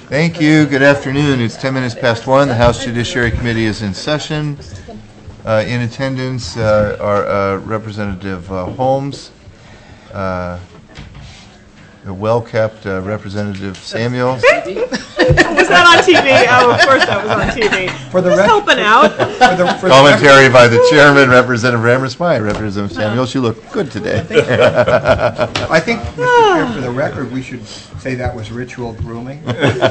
Thank you. Good afternoon. It's 10 minutes past 1. The House Judiciary Committee is in session. In attendance are Representative Holmes, the well-kept Representative Samuel. Was that on TV? Oh, of course that was on TV. For the Just helping out. Commentary by the chairman, Representative Rammersmeyer. Representative Samuel, you look good today. I think, Mr. Chair, for the record, we should say that was ritual grooming.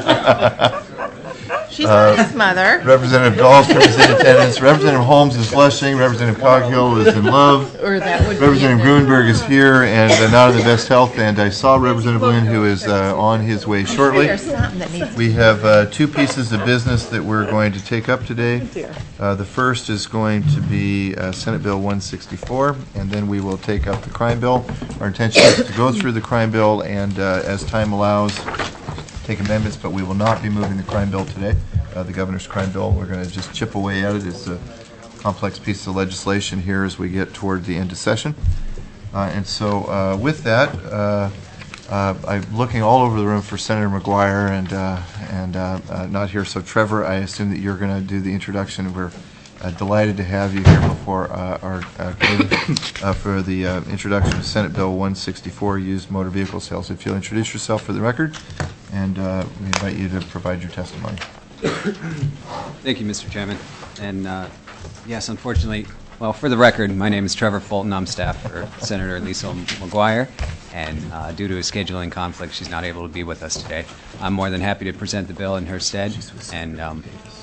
She's not his mother. Representative Dahlstrom is in attendance. Representative Holmes is blushing. Representative Coghill is in love. Or that would Representative be Grunberg is here and not in the best health. And I saw Representative Lynn, who is on his way shortly. There's something that needs We have two pieces of business that we're going to take up today. The first is going to be Senate Bill 164, and then we will take up the crime bill. Our intention is to go through the crime bill and, as time allows, take amendments, but we will not be moving the crime bill today. The governor's crime bill, we're going to just chip away at it. It's a complex piece of legislation here as we get toward the end of session. And so with that, I'm looking all over the room for Senator McGuire and not here. So Trevor, I assume that you're going to do the introduction. We're delighted to have you here before our committee for the introduction of Senate Bill 164, Used Motor Vehicle Sales. If you'll introduce yourself for the record, and we invite you to provide your testimony. Thank you, Mr. Chairman. And yes, unfortunately, well, for the record, my name is Trevor Fulton. I'm staff for Senator Lisa McGuire, and due to a scheduling conflict, she's not able to be with us today. I'm more than happy to present the bill in her stead. And Go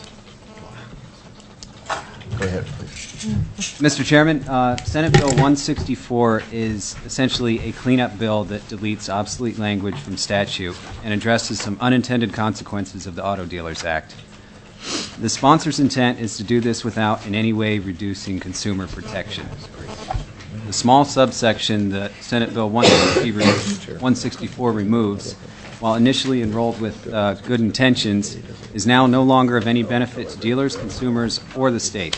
ahead, please. Mr. Chairman, Senate Bill 164 is essentially a cleanup bill that deletes obsolete language from statute and addresses some unintended consequences of the Auto Dealers Act. The sponsor's intent is to do this without in any way reducing consumer protection. The small subsection that Senate Bill 164 removes, while initially enrolled with good intentions, is now no longer of any benefit to dealers, consumers, or the state.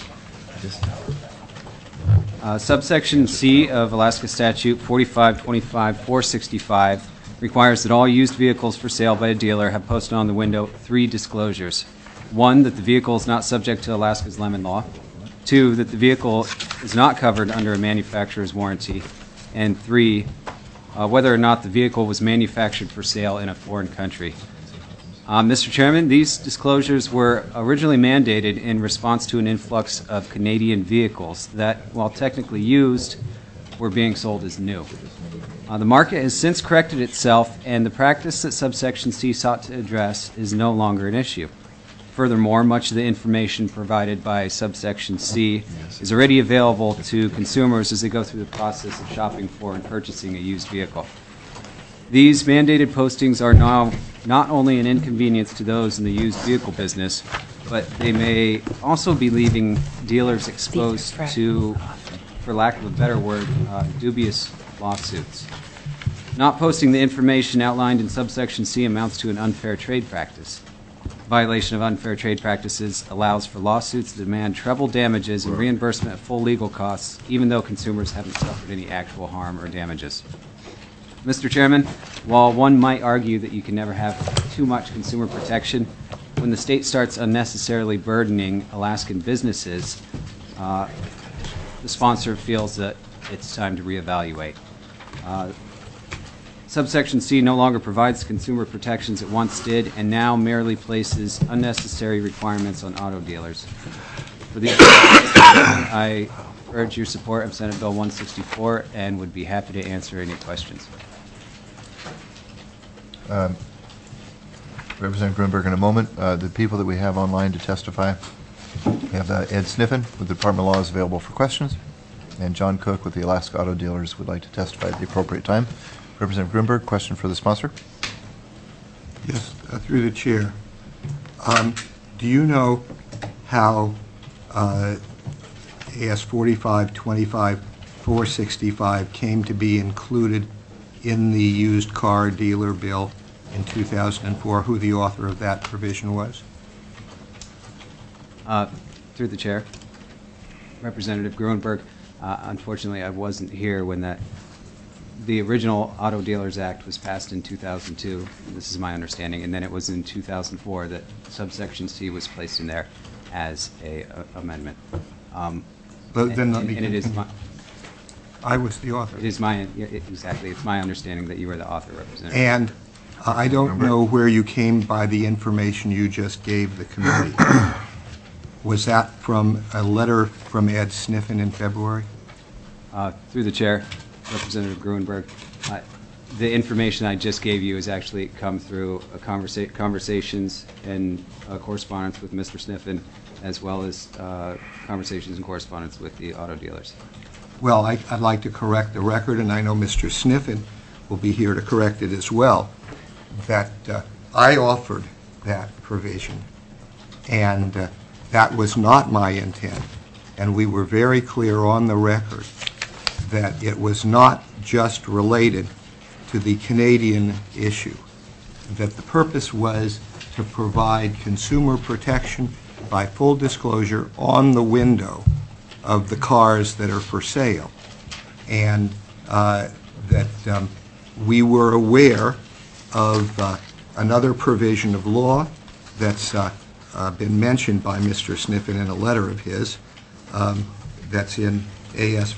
Subsection C of Alaska Statute 4525-465 requires that all used vehicles for sale by a dealer have posted on the window 3 disclosures. 1, that the vehicle is not subject to Alaska's Lemon Law. 2, that the vehicle is not covered under a manufacturer's warranty. And 3, whether or not the vehicle was manufactured for sale in a foreign country. Mr. Chairman, these disclosures were originally mandated in response to an influx of Canadian vehicles that, while technically used, were being sold as new. The market has since corrected itself, and the practice that subsection C sought to address is no longer an issue. Furthermore, much of the information provided by subsection C is already available to consumers as they go through the process of shopping for and purchasing a used vehicle. These mandated postings are now not only an inconvenience to those in the used vehicle business, but they may also be leaving dealers exposed to, for lack of a better word, dubious lawsuits. Not posting the information outlined in subsection C amounts to an unfair trade practice. Violation of unfair trade practices allows for lawsuits to demand treble damages and reimbursement of full legal costs, even though consumers haven't suffered any actual harm or damages. Mr. Chairman, while one might argue that you can never have too much consumer protection, when the state starts unnecessarily burdening Alaskan businesses, the sponsor feels that it's time to reevaluate. Subsection C no longer provides consumer protections it once did and now merely places unnecessary requirements on auto dealers. For these reasons, I urge your support of Senate Bill 164 and would be happy to answer any questions. Representative Grunberg in a moment. The people that we have online to testify, we have Ed Sniffen with the Department of Law is available for questions, and John Cook with the Alaska Auto Dealers would like to testify at the appropriate time. Representative Grunberg, question for the sponsor. Yes, through the chair. Do you know how AS 4525-465 came to be included in the used car dealer bill in 2004, who the author of that provision was? Through the chair, Representative Grunberg, unfortunately I wasn't here when that the original Auto Dealers Act was passed in 2002. This is my understanding, and then it was in 2004 that subsection C was placed in there as a amendment. But then let And me it is continue. I was the author. it is my exactly. It's my understanding that you are the author representative. And I don't know where you came by the information you just gave the committee. Was that from a letter from Ed Sniffen in February? Through the chair, Representative Gruenberg, the information I just gave you has actually come through conversations and correspondence with Mr. Sniffen, as well as conversations and correspondence with the auto dealers. Well, I'd like to correct the record, and I know Mr. Sniffen will be here to correct it as well, that I offered that provision, and that was not my intent. And we were very clear on the record that it was not just related to the Canadian issue, that the purpose was to provide consumer protection by full disclosure on the window of the cars that are for sale, and that we were aware of another provision of law that's been mentioned by Mr. Sniffen in a letter of his, that's in AS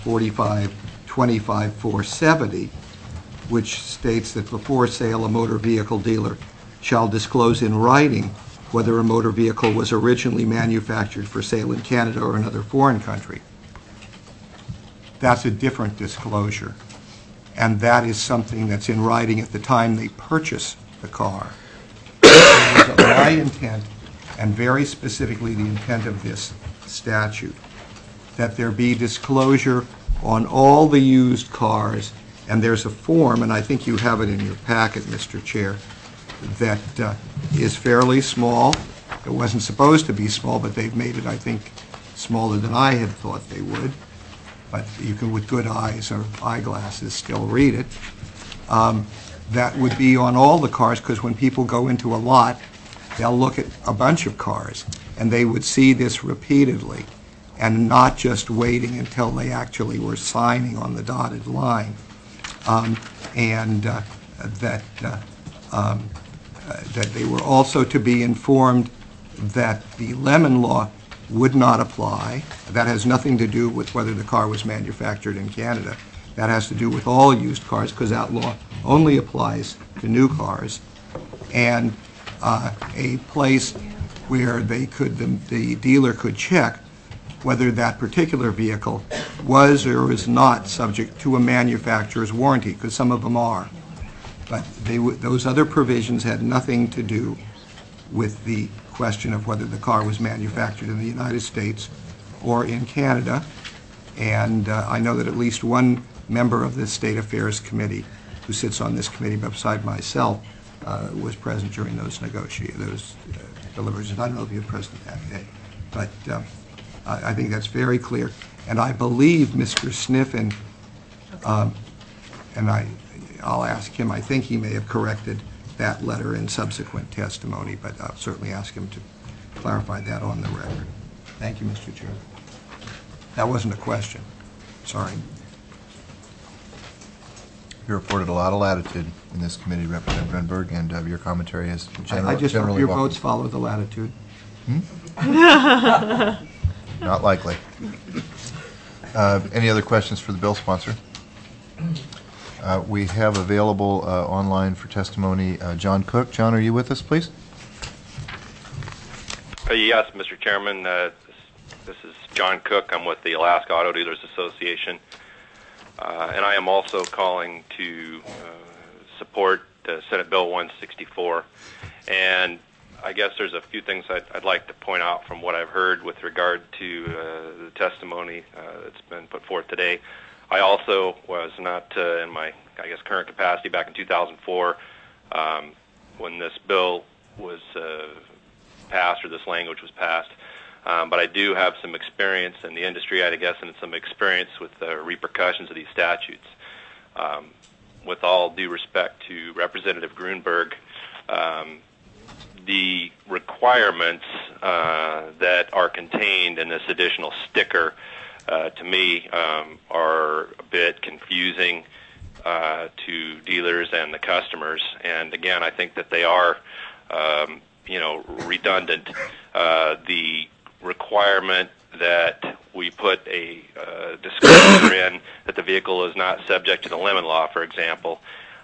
45-25-470, which states that before sale a motor vehicle dealer shall disclose in writing whether a motor vehicle was originally manufactured for sale in Canada or another foreign country. That's a different disclosure, and that is something that's in writing at the time they purchase the car. It was my intent, and very specifically the intent of this statute, that there be disclosure on all the used cars, and there's a form, and I think you have it in your packet, Mr. Chair, that is fairly small. It wasn't supposed to be small, but they've made it, I think, smaller than I had thought they would. But you can, with good eyes or eyeglasses, still read it. That would be on all the cars, because when people go into a lot, they'll look at a bunch of cars, and they would see this repeatedly, and not just waiting until they actually were signing on the dotted line. That they were also to be informed that the Lemon Law would not apply. That has nothing to do with whether the car was manufactured in Canada. That has to do with all used cars, because that law only applies to new cars. And a place where they could, the dealer could check whether that particular vehicle was or is not subject to a manufacturer's warranty, because some of them are. But those other provisions had nothing to do with the question of whether the car was manufactured in the United States or in Canada. And I know that at least one member of the State Affairs Committee, who sits on this committee beside myself, was present during those deliberations. I don't know if you were present that day, but I think that's very clear. And I believe Mr. Sniffen, and I'll ask him, I think he may have corrected that letter in subsequent testimony, but I'll certainly ask him to clarify that on the record. Thank you, Mr. Chair. That wasn't a question. Sorry. You reported a lot of latitude in this committee, Representative Grunberg, and your commentary is I just hope generally your welcome. votes follow the latitude. Not likely. Any other questions for the bill sponsor? We have available online for testimony John Cook. John, are you with us, please? Yes, Mr. Chairman. This is John Cook. I'm with the Alaska Auto Dealers Association. And I am also calling to support Senate Bill 164. And I guess there's a few things I'd like to point out from what I've heard with regard to the testimony that's been put forth today. I also was not in my, I guess, current capacity back in 2004 when this bill was passed, or this language was passed. But I do have some experience in the industry, I guess, and some experience with the repercussions of these statutes. With all due respect to Representative Gruenberg, the requirements that are contained in this additional sticker, to me, are a bit confusing. to dealers and the customers. And again, I think that they are, redundant. The requirement that we put a disclosure in that the vehicle is not subject to the lemon law, for example.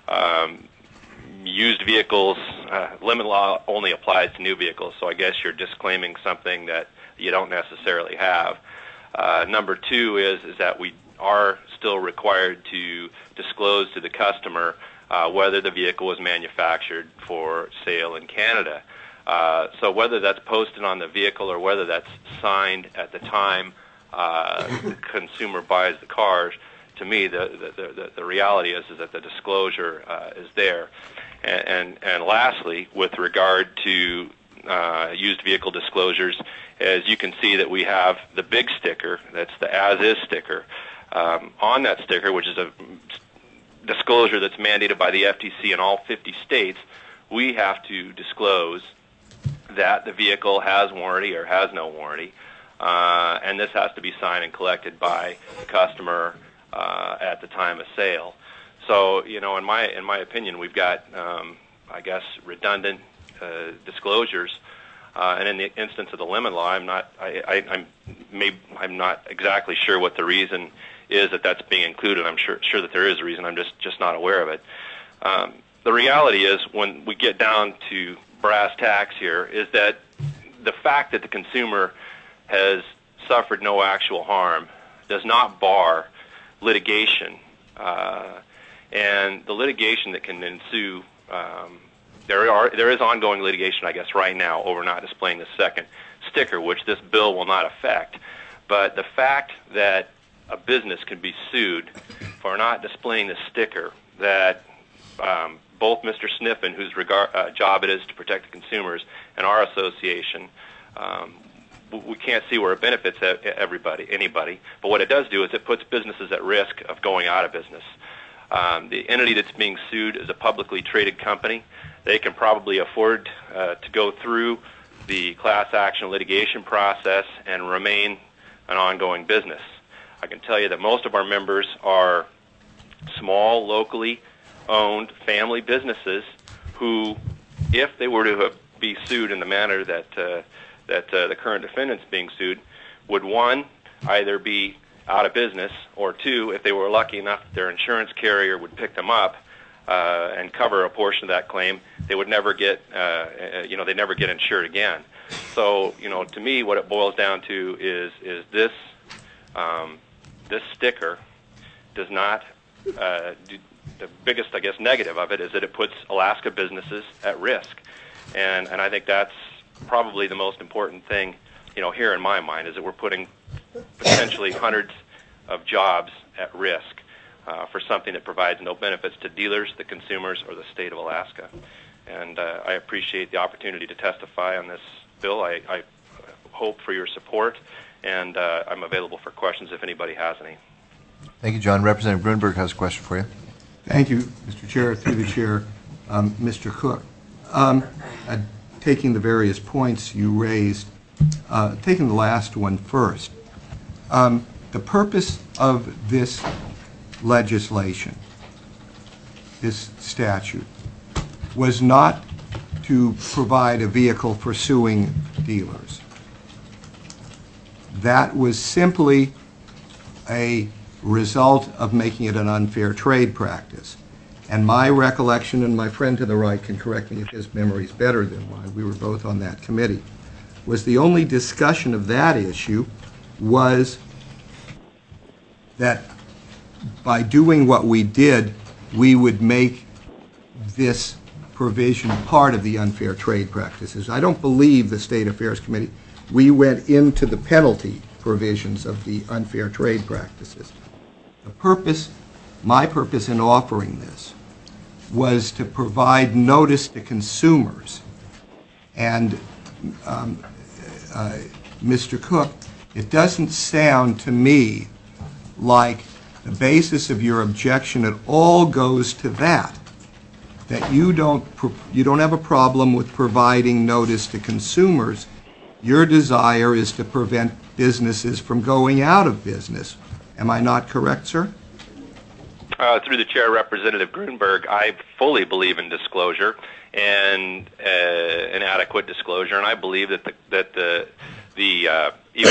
Used vehicles, lemon law only applies to new vehicles, so I guess you're disclaiming something that you don't necessarily have. Number two is that we are still required to disclose to the customer whether the vehicle was manufactured for sale in Canada. So whether that's posted on the vehicle or whether that's signed at the time the consumer buys the cars, to me the reality is that the disclosure is there. And lastly, with regard to used vehicle disclosures, as you can see that we have the big sticker, that's the as-is sticker. On that sticker, which is a disclosure that's mandated by the FTC in all 50 states, we have to disclose that the vehicle has warranty or has no warranty, and this has to be signed and collected by the customer at the time of sale. So, in my opinion, we've got, redundant disclosures. And in the instance of the lemon law, I'm not exactly sure what the reason is that that's being included. I'm sure that there is a reason. I'm just not aware of it. The reality is, when we get down to brass tacks here, is that the fact that the consumer has suffered no actual harm does not bar litigation. And the litigation that can ensue, there is ongoing litigation, I guess, right now over not displaying the second sticker, which this bill will not affect. But the fact that a business can be sued for not displaying the sticker, that both Mr. Sniffen, whose job it is to protect the consumers, and our association, we can't see where it benefits anybody. But what it does do is it puts businesses at risk of going out of business. The entity that's being sued is a publicly traded company. They can probably afford to go through the class action litigation process and remain an ongoing business. I can tell you that most of our members are small, locally owned family businesses who, if they were to be sued in the manner that the current defendant's being sued, would, one, either be out of business, or two, if they were lucky enough that their insurance carrier would pick them up and cover a portion of that claim, they would never get, they never get insured again. So, to me, what it boils down to is this sticker does not. The biggest, I guess, negative of it is that it puts Alaska businesses at risk, and I think that's probably the most important thing, here in my mind, is that we're putting potentially hundreds of jobs at risk for something that provides no benefits to dealers, the consumers, or the state of Alaska. And I appreciate the opportunity to testify on this bill. I hope for your support, and I'm available for questions if anybody has any. Thank you, John. Representative Grunberg has a question for you. Thank you, Mr. Chair. Through the chair, Mr. Cook. Taking the various points you raised, taking the last one first, the purpose of this legislation, this statute, was not to provide a vehicle for suing dealers. That was simply a result of making it an unfair trade practice. And my recollection, and my friend to the right can correct me if his memory is better than mine, we were both on that committee, was the only discussion of that issue was that by doing what we did, we would make this provision part of the unfair trade practices. I don't believe the State Affairs Committee, we went into the penalty provisions of the unfair trade practices. The purpose, my purpose in offering this, was to provide notice to consumers. And Mr. Cook, it doesn't sound to me like the basis of your objection at all goes to that you don't have a problem with providing notice to consumers. Your desire is to prevent businesses from going out of business. Am I not correct, sir? Through the chair, Representative Grunberg, I fully believe in disclosure and an adequate disclosure, and I believe that even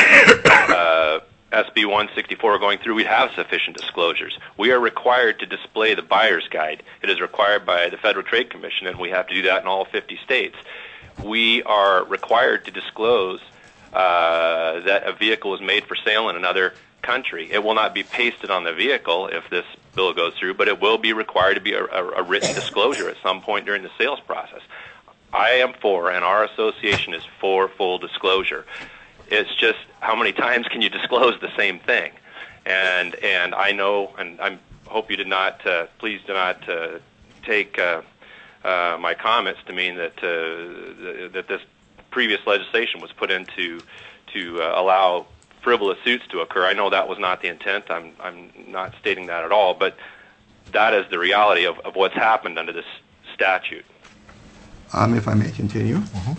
SB 164 going through, we have sufficient disclosures. We are required to display the buyer's guide. It is required by the Federal Trade Commission, and we have to do that in all 50 states. We are required to disclose that a vehicle is made for sale in another country. It will not be pasted on the vehicle if this bill goes through, but it will be required to be a written disclosure at some point during the sales process. I am for, and our association is for, full disclosure. It's just how many times can you disclose the same thing? And I know, and I hope you did not, please do not take my comments to mean that that this previous legislation was put in to allow frivolous suits to occur. I know that was not the intent. I'm not stating that at all, but that is the reality of what's happened under this statute. If I may continue.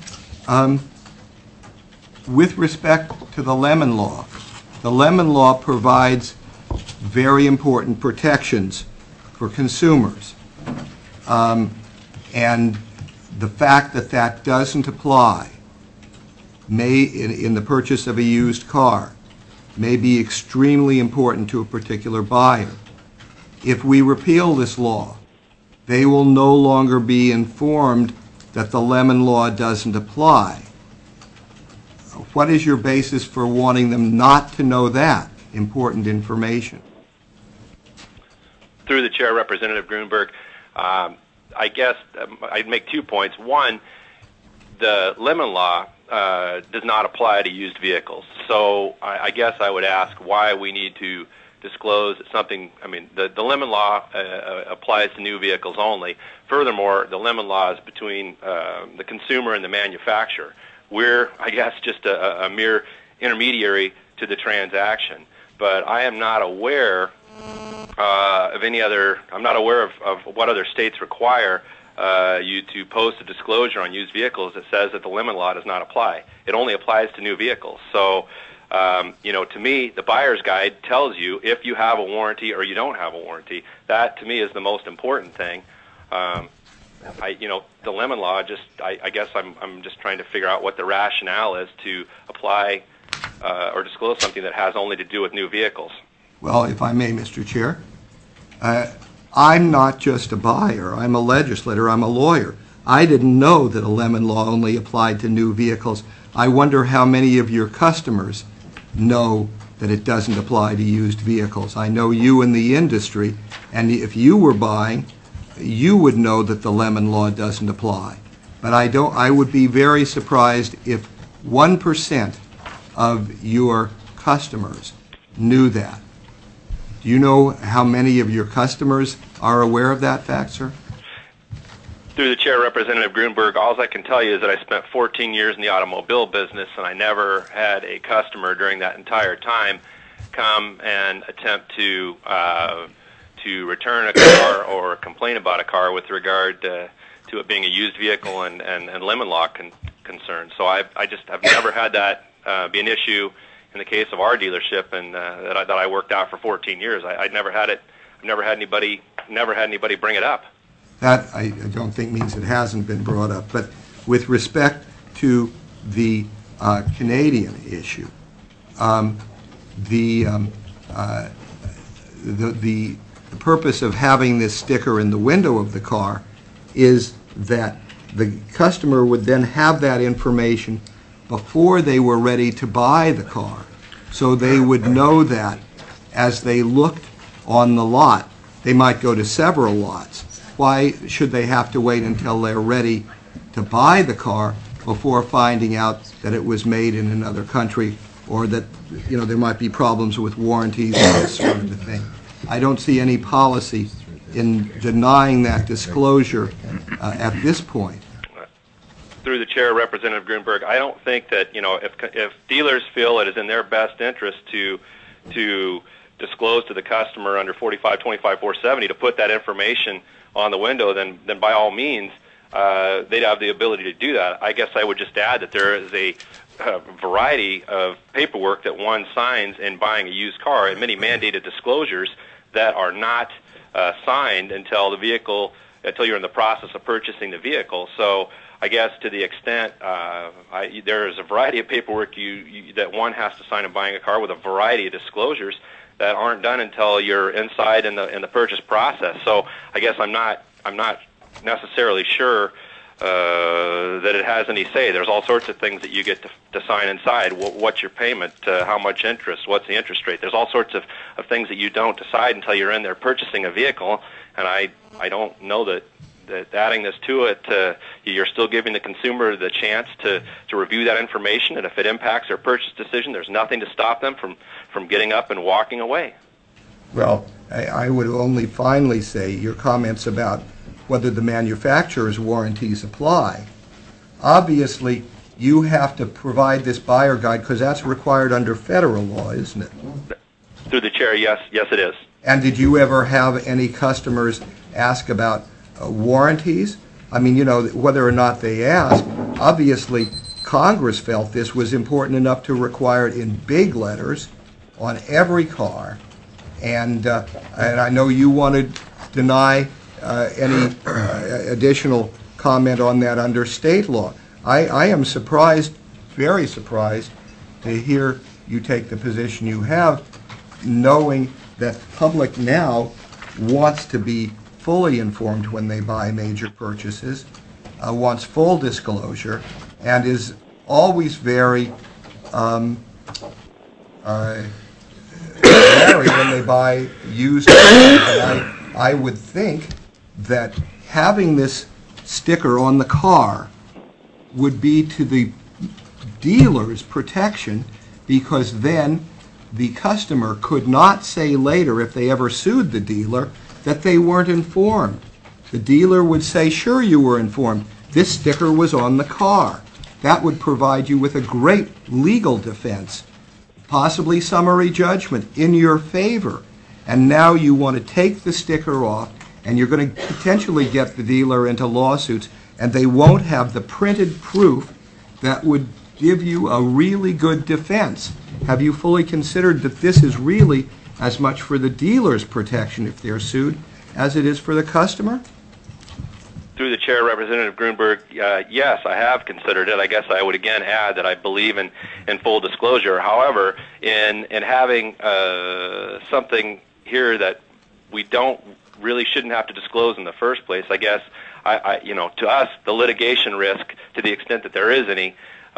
With respect to the Lemon Law provides very important protections for consumers. And the fact that that doesn't apply in the purchase of a used car may be extremely important to a particular buyer. If we repeal this law, they will no longer be informed that the Lemon Law doesn't apply. What is your basis for wanting them not to know that important information? Through the chair, Representative Grunberg, I guess I'd make 2 points. One, the Lemon Law does not apply to used vehicles. So I guess I would ask why we need to disclose something. I mean, the Lemon Law applies to new vehicles only. Furthermore, the Lemon Law is between the consumer and the manufacturer. We're, I guess, just a mere intermediary to the transaction. But I am not aware of any other, I'm not aware of what other states require you to post a disclosure on used vehicles that says that the Lemon Law does not apply. It only applies to new vehicles. So, to me, the buyer's guide tells you if you have a warranty or you don't have a warranty. That, to me, is the most important thing. The Lemon Law, I guess I'm just trying to figure out what the rationale is to apply or disclose something that has only to do with new vehicles. Well, if I may, Mr. Chair, I'm not just a buyer. I'm a legislator. I'm a lawyer. I didn't know that a Lemon Law only applied to new vehicles. I wonder how many of your customers know that it doesn't apply to used vehicles. I know you in the industry, and if you were buying, you would know that the Lemon Law doesn't apply. But I would be very surprised if 1% of your customers knew that. Do you know how many of your customers are aware of that fact, sir? Through the chair, Representative Grunberg, all I can tell you is that I spent 14 years in the automobile business, and I never had a customer during that entire time come and attempt to return a car or complain about a car with regard to it being a used vehicle and Lemon Law concerns. So I just have never had that be an issue in the case of our dealership, and that I worked out for 14 years. I'd never had it. I've never had anybody bring it up. That I don't think means it hasn't been brought up. But with respect to the Canadian issue, the purpose of having this sticker in the window of the car is that the customer would then have that information before they were ready to buy the car. So they would know that as they looked on the lot. They might go to several lots. Why should they have to wait until they're ready to buy the car before finding out that it was made in another country, or that there might be problems with warranties and this sort of a thing? I don't see any policy in denying that disclosure at this point. Through the chair, Representative Grunberg, I don't think that if dealers feel it is in their best interest to disclose to the customer under 4525-470 to put that information on the window, then by all means they'd have the ability to do that. I guess I would just add that there is a variety of paperwork that one signs in buying a used car, and many mandated disclosures that are not signed until you're in the process of purchasing the vehicle. So I guess to the extent there is a variety of paperwork that one has to sign in buying a car with a variety of disclosures that aren't done until you're inside in the purchase process. So I guess I'm not necessarily sure that it has any say. There's all sorts of things that you get to sign inside. What's your payment? How much interest? What's the interest rate? There's all sorts of things that you don't decide until you're in there purchasing a vehicle. And I don't know that adding this to it, you're still giving the consumer the chance to review that information. And if it impacts their purchase decision, there's nothing to stop them from getting up and walking away. Well, I would only finally say your comments about whether the manufacturer's warranties apply. Obviously, you have to provide this buyer guide because that's required under federal law, isn't it? Through the chair, yes, it is. And did you ever have any customers ask about warranties? I mean, whether or not they asked, obviously Congress felt this was important enough to require it in big letters on every car. And I know you want to deny any additional comment on that under state law. I am surprised, very surprised, to hear you take the position you have, knowing that the public now wants to be fully informed when they buy major purchases, wants full disclosure, and is always very wary when they buy used cars. I would think that having this sticker on the car would be to the dealer's protection, because then the customer could not say later, if they ever sued the dealer, that they weren't informed. The dealer would say, sure, you were informed. This sticker was on the car. That would provide you with a great legal defense, possibly summary judgment in your favor. And now you want to take the sticker off, and you're going to potentially get the dealer into lawsuits, and they won't have the printed proof that would give you a really good defense. Have you fully considered that this is really as much for the dealer's protection if they're sued as it is for the customer? Through the chair, Representative Grunberg, yes, I have considered it. I guess I would again add that I believe in full disclosure. However, in having something here that we shouldn't have to disclose in the first place, I guess, to us, the litigation risk, to the extent that there is any,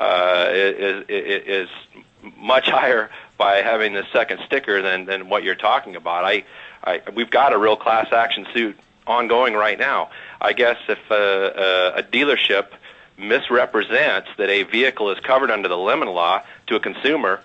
is much higher by having this second sticker than what you're talking about. We've got a real class action suit ongoing right now. I guess if a dealership misrepresents that a vehicle is covered under the lemon law to a consumer,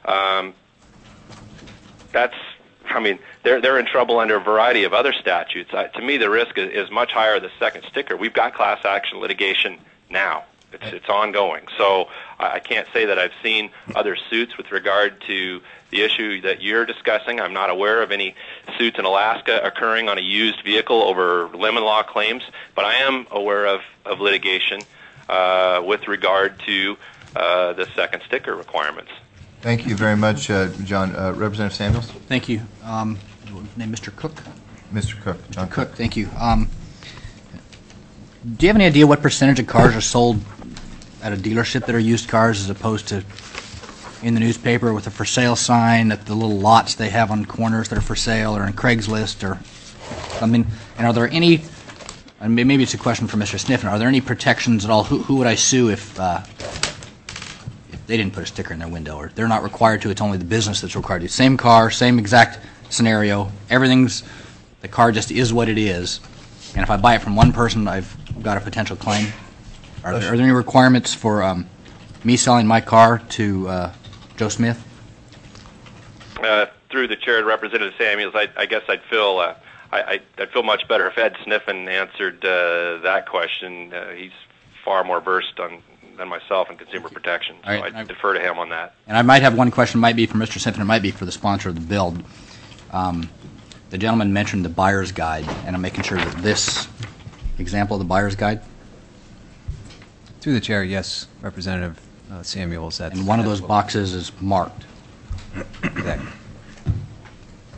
they're in trouble under a variety of other statutes. To me, the risk is much higher the second sticker. We've got class action litigation now. It's ongoing. So I can't say that I've seen other suits with regard to the issue that you're discussing. I'm not aware of any suits in Alaska occurring on a used vehicle over lemon law claims, but I am aware of litigation with regard to the second sticker requirements. Thank you very much, John. Representative Samuels? Thank you. Name Mr. Cook? Mr. Cook. John Cook, thank you. Do you have any idea what percentage of cars are sold at a dealership that are used cars as opposed to in the newspaper with a for sale sign at the little lots they have on corners that are for sale, or in Craigslist, and are there any, and maybe it's a question for Mr. Sniffen, are there any protections at all? Who would I sue if they didn't put a sticker in their window, or they're not required to, it's only the business that's required to? Same car, same exact scenario, the car just is what it is, and if I buy it from one person, I've got a potential claim. Are there any requirements for me selling my car to Joe Smith? Through the chair, Representative Samuels, I guess I'd feel much better if Ed Sniffen answered that question. He's far more versed than myself in consumer protection, so right, I'd defer to him on that. And I might have one question, might be for Mr. Sniffen, it might be for the sponsor of the bill. The gentleman mentioned the buyer's guide, and I'm making sure that this example of the buyer's guide. Through the chair, yes, Representative Samuels. And one of those boxes is marked. Exactly.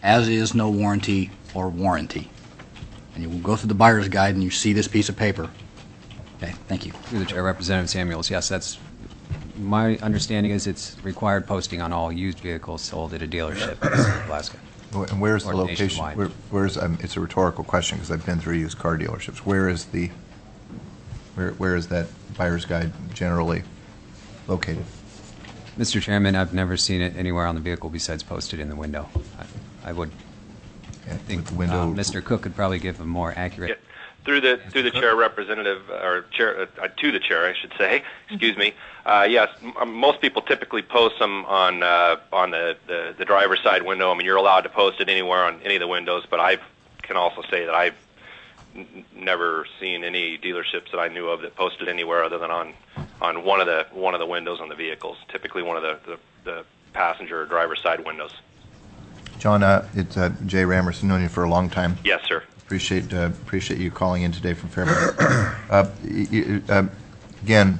as is, no warranty, or warranty. And you will go through the buyer's guide and you see this piece of paper. Okay, thank you. Through the chair, Representative Samuels, yes, that's, my understanding is it's required posting on all used vehicles sold at a dealership in the state of Alaska. And where's the Or location? nationwide. Where's, it's a rhetorical question because I've been through used car dealerships. Where is the, where is that buyer's guide generally located? Mr. Chairman, I've never seen it anywhere on the vehicle besides posted in the window. I would think With the window- Mr. Cook could probably give a more accurate. Yeah. Through the chair, Representative, or chair, to the chair, I should say. Excuse me. Yes, most people typically post them on the driver's side window. I mean, you're allowed to post it anywhere on any of the windows, but I can also say that I've never seen any dealerships that I knew of that posted anywhere other than on one of the windows on the vehicles. Typically, one of the passenger or driver's side windows. John, it's Jay Ramerson, known you for a long time. Yes, sir. Appreciate you calling in today from Fairbanks. Again,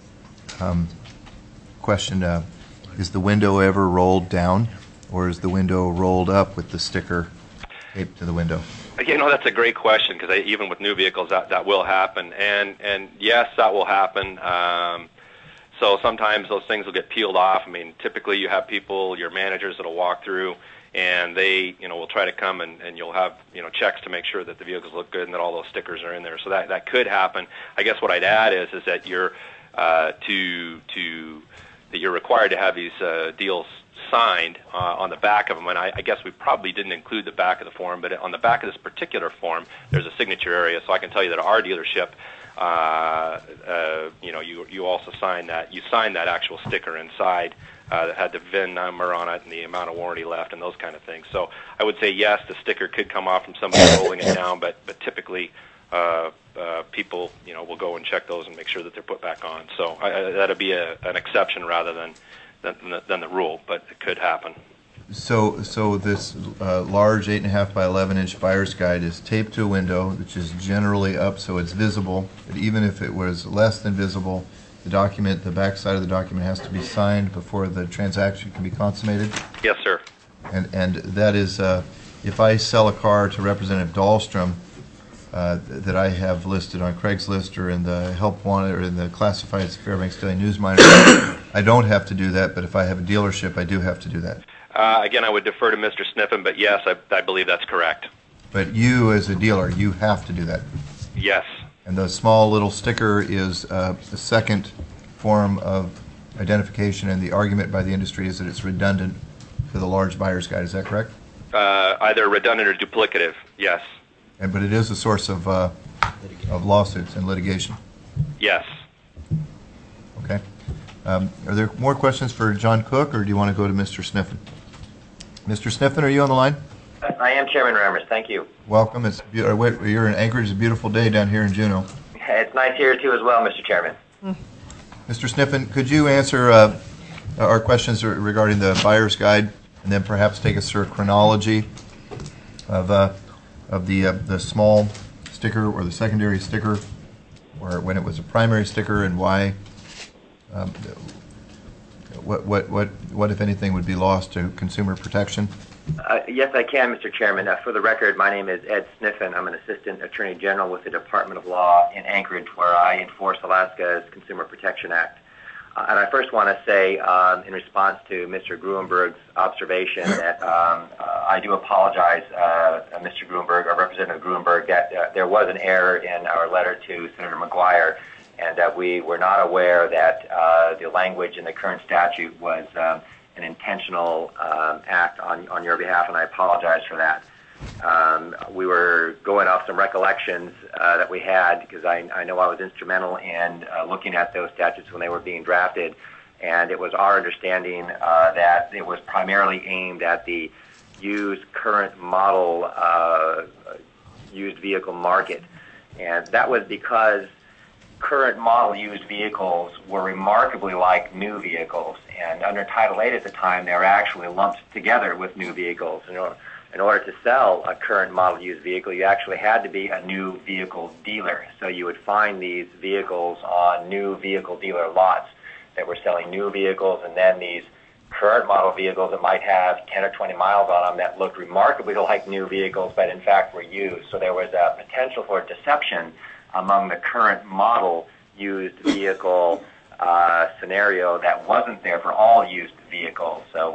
question, is the window ever rolled down, or is the window rolled up with the sticker taped to the window? You know, that's a great question because even with new vehicles, that will happen. And yes, that will happen. So sometimes those things will get peeled off. I mean, typically you have people, your managers that'll walk through, and they, will try to come and you'll have, checks to make sure that the vehicles look good and that all those stickers are in there. So that could happen. I guess what I'd add is that you're that you're required to have these deals signed on the back of them. And I guess we probably didn't include the back of the form, but on the back of this particular form, there's a signature area. So I can tell you that our dealership, you also sign that. You sign that actual sticker inside. That had the VIN number on it and the amount of warranty left and those kind of things. So I would say yes, the sticker could come off from somebody rolling it down, but typically people will go and check those and make sure that they're put back on. So that'd be an exception rather than the rule, but it could happen. So this large 8.5 by 11-inch buyer's guide is taped to a window, which is generally up so it's visible. But even if it was less than visible, the back side of the document has to be signed before the transaction can be consummated. Yes, sir. And that is, if I sell a car to Representative Dahlstrom that I have listed on Craigslist or in the Help Wanted or in the classified Fairbanks Daily News Monitor, I don't have to do that. But if I have a dealership, I do have to do that. Again, I would defer to Mr. Sniffen, but yes, I believe that's correct. But you, as a dealer, you have to do that. Yes. And the small little sticker is a second form of identification, and the argument by the industry is that it's redundant to the large buyer's guide. Is that correct? Either redundant or duplicative, yes. But it is a source of lawsuits and litigation. Yes. Okay. Are there more questions for John Cook, or do you want to go to Mr. Sniffen? Mr. Sniffen, are you on the line? I am, Chairman Rammers. Thank you. Welcome. You're in Anchorage. It's a beautiful day down here in Juneau. It's nice here, too, as well, Mr. Chairman. Mr. Sniffen, could you answer our questions regarding the buyer's guide, and then perhaps take us through a chronology of the small sticker or the secondary sticker, or when it was a primary sticker, and why? What if anything would be lost to consumer protection? Yes, I can, Mr. Chairman. For the record, my name is Ed Sniffen. I'm an Assistant Attorney General with the Department of Law in Anchorage, where I enforce Alaska's Consumer Protection Act. And I first want to say, in response to Mr. Gruenberg's observation, that I do apologize, Mr. Gruenberg, or Representative Gruenberg, that there was an error in our letter to Senator McGuire, and that we were not aware that the language in the current statute was an intentional act on your behalf, and I apologize for that. We were going off some recollections that we had, because I know I was instrumental in looking at those statutes when they were being drafted, and it was our understanding that it was primarily aimed at the used current model used vehicle market. And that was because current model used vehicles were remarkably like new vehicles, and under Title VIII at the time, they were actually lumped together with new vehicles. In order to sell a current model used vehicle, you actually had to be a new vehicle dealer. So you would find these vehicles on new vehicle dealer lots that were selling new vehicles, and then these current model vehicles that might have 10 or 20 miles on them that looked remarkably like new vehicles, but in fact were used. So there was a potential for deception among the current model used vehicle scenario that wasn't there for all used vehicles. So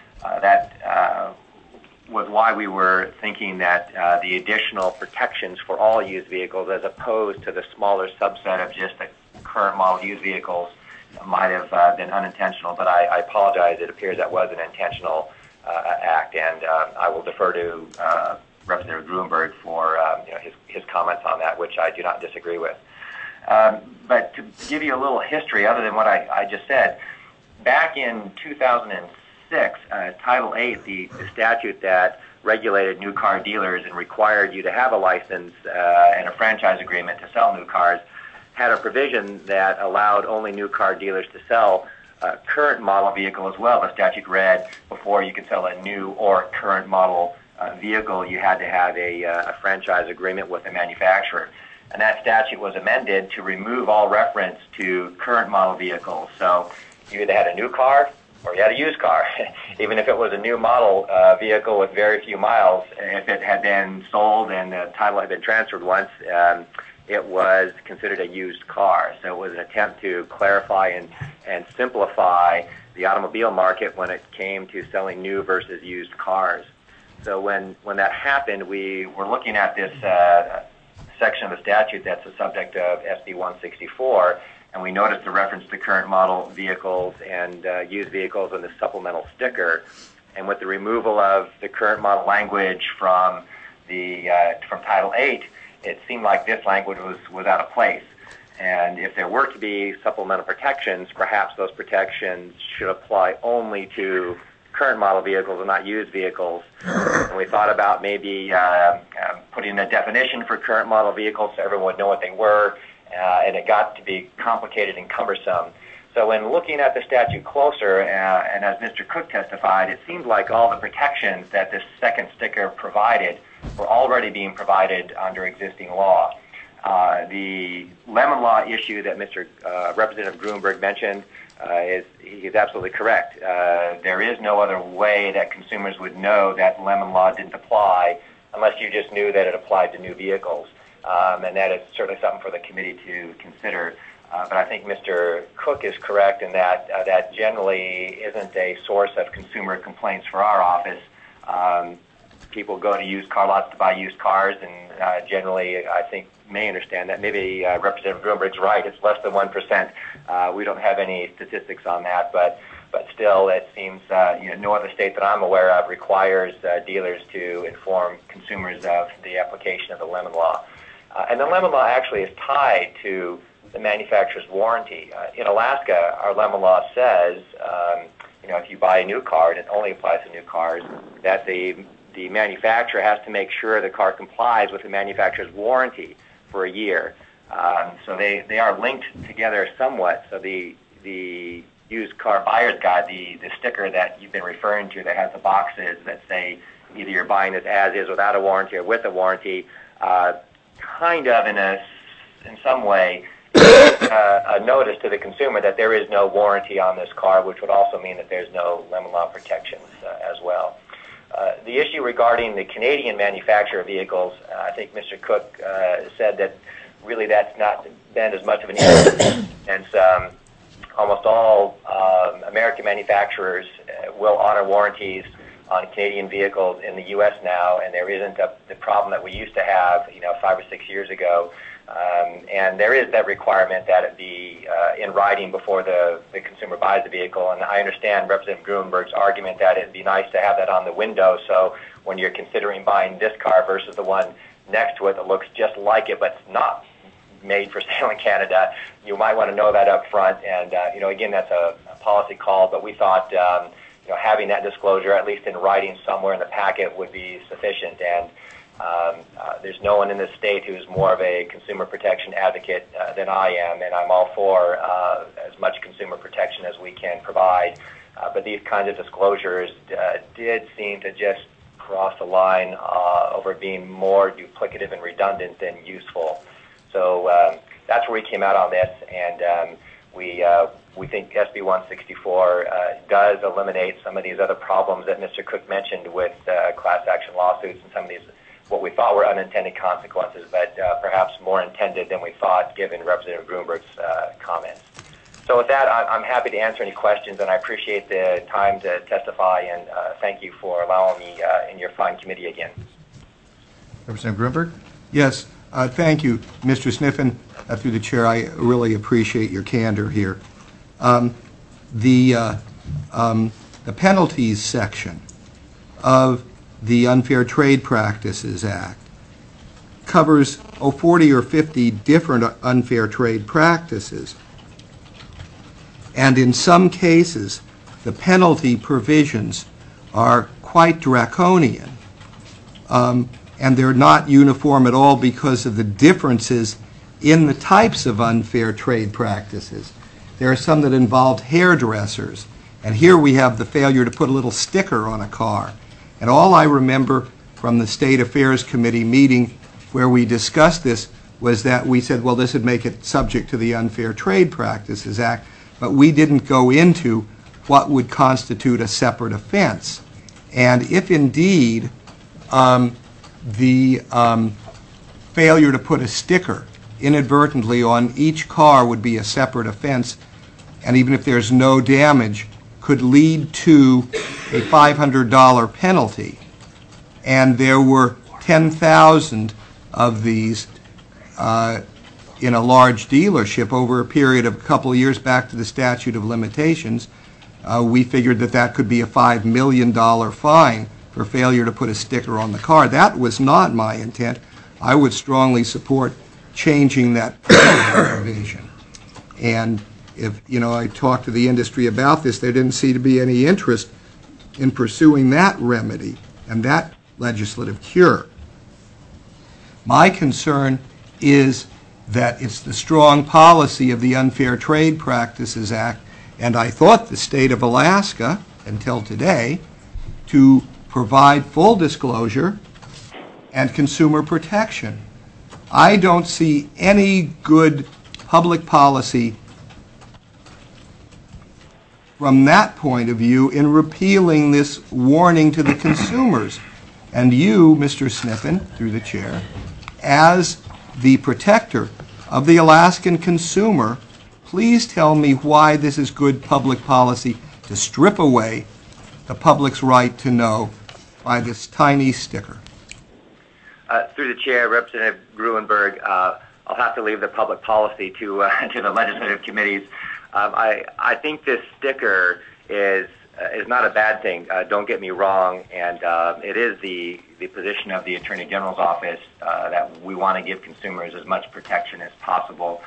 that was why we were thinking that the additional protections for all used vehicles, as opposed to the smaller subset of just the current model used vehicles, might have been unintentional. But I apologize. It appears that was an intentional act, and I will defer to Representative Gruenberg for his comments on that, which I do not disagree with. But to give you a little history, other than what I just said, back in 2006, Title 8, the statute that regulated new car dealers and required you to have a license and a franchise agreement to sell new cars, had a provision that allowed only new car dealers to sell current model vehicle as well. The statute read, before you could sell a new or current model vehicle, you had to have a franchise agreement with the manufacturer. And that statute was amended to remove all reference to current model vehicles. So you either had a new car or you had a used car. Even if it was a new model vehicle with very few miles, if it had been sold and the title had been transferred once, it was considered a used car. So it was an attempt to clarify and simplify the automobile market when it came to selling new versus used cars. So when that happened, we were looking at this section of the statute that's the subject of SB 164, and we noticed the reference to current model vehicles and used vehicles in the supplemental sticker. And with the removal of the current model language from Title 8, it seemed like this language was out of place. And if there were to be supplemental protections, perhaps those protections should apply only to current model vehicles and not used vehicles. And we thought about maybe putting a definition for current model vehicles so everyone would know what they were, and it got to be complicated and cumbersome. So when looking at the statute closer, and as Mr. Cook testified, it seemed like all the protections that this second sticker provided were already being provided under existing law. The lemon law issue that Mr. Representative Gruenberg mentioned, he's absolutely correct. There is no other way that consumers would know that lemon law didn't apply unless you just knew that it applied to new vehicles. And that is certainly something for the committee to consider. But I think Mr. Cook is correct in that that generally isn't a source of consumer complaints for our office. People go to used car lots to buy used cars, and generally, I think, may understand that. Maybe Representative Gruenberg's right. It's less than 1%. We don't have any statistics on that, but still, it seems no other state that I'm aware of requires dealers to inform consumers of the application of the lemon law. And the lemon law actually is tied to the manufacturer's warranty. In Alaska, our lemon law says, if you buy a new car, and it only applies to new cars, that the manufacturer has to make sure the car complies with the manufacturer's warranty for a year. So they are linked together somewhat. So the used car buyer's guide, the sticker that you've been referring to that has the boxes that say either you're buying this as is without a warranty or with a warranty, kind of in some way a notice to the consumer that there is no warranty on this car, which would also mean that there's no lemon law protections as well. The issue regarding the Canadian manufacturer of vehicles, I think Mr. Cook said that really that's not been as much of an issue, and almost all American manufacturers will honor warranties on Canadian vehicles in the U.S. now, and there isn't the problem that we used to have, 5 or 6 years ago. And there is that requirement that it be in writing before the consumer buys the vehicle. And I understand Representative Gruenberg's argument that it'd be nice to have that on the window, so when you're considering buying this car versus the one next to it that looks just like it but it's not made for sale in Canada, you might want to know that up front. And again, that's a policy call, but we thought having that disclosure, at least in writing somewhere in the packet, would be sufficient. And there's no one in this state who's more of a consumer protection advocate than I am, and I'm all for as much consumer protection as we can provide. But these kinds of disclosures did seem to just cross the line over being more duplicative and redundant than useful. So that's where we came out on this, and we we think SB 164 does eliminate some of these other problems that Mr. Cook mentioned with class action lawsuits and some of these what we thought were unintended consequences, but perhaps more intended than we thought given Representative Gruenberg's comments. So with that, I'm happy to answer any questions, and I appreciate the time to testify, and thank you for allowing me in your fine committee again. Representative Gruenberg? Yes, thank you, Mr. Sniffen. Through the chair, I really appreciate your candor here. The penalties section of the Unfair Trade Practices Act covers 40 or 50 different unfair trade practices. And in some cases, the penalty provisions are quite draconian. And they're not uniform at all because of the differences in the types of unfair trade practices. There are some that involved hairdressers, and here we have the failure to put a little sticker on a car. And all I remember from the State Affairs Committee meeting where we discussed this was that we said, well, this would make it subject to the Unfair Trade Practices Act, but we didn't go into what would constitute a separate offense. And if indeed the failure to put a sticker inadvertently on each car would be a separate offense, and even if there's no damage, could lead to a $500 penalty, and there were 10,000 of these in a large dealership over a period of a couple of years back to the statute of limitations, we figured that that could be a $5 million fine for failure to put a sticker on the car. That was not my intent. I would strongly support changing that provision. And if, I talked to the industry about this, there didn't seem to be any interest in pursuing that remedy and that legislative cure. My concern is that it's the strong policy of the Unfair Trade Practices Act, and I thought the state of Alaska, until today, to provide full disclosure and consumer protection. I don't see any good public policy from that point of view in repealing this warning to the consumers. And you, Mr. Sniffen, through the chair, as the protector of the Alaskan consumer, please tell me why this is good public policy to strip away the public's right to know by this tiny sticker. Through the chair, Representative Gruenberg, I'll have to leave the public policy to the legislative committees. I think this sticker is not a bad thing. Don't get me wrong, and it is the position of the Attorney General's office that we want to give consumers as much protection as possible.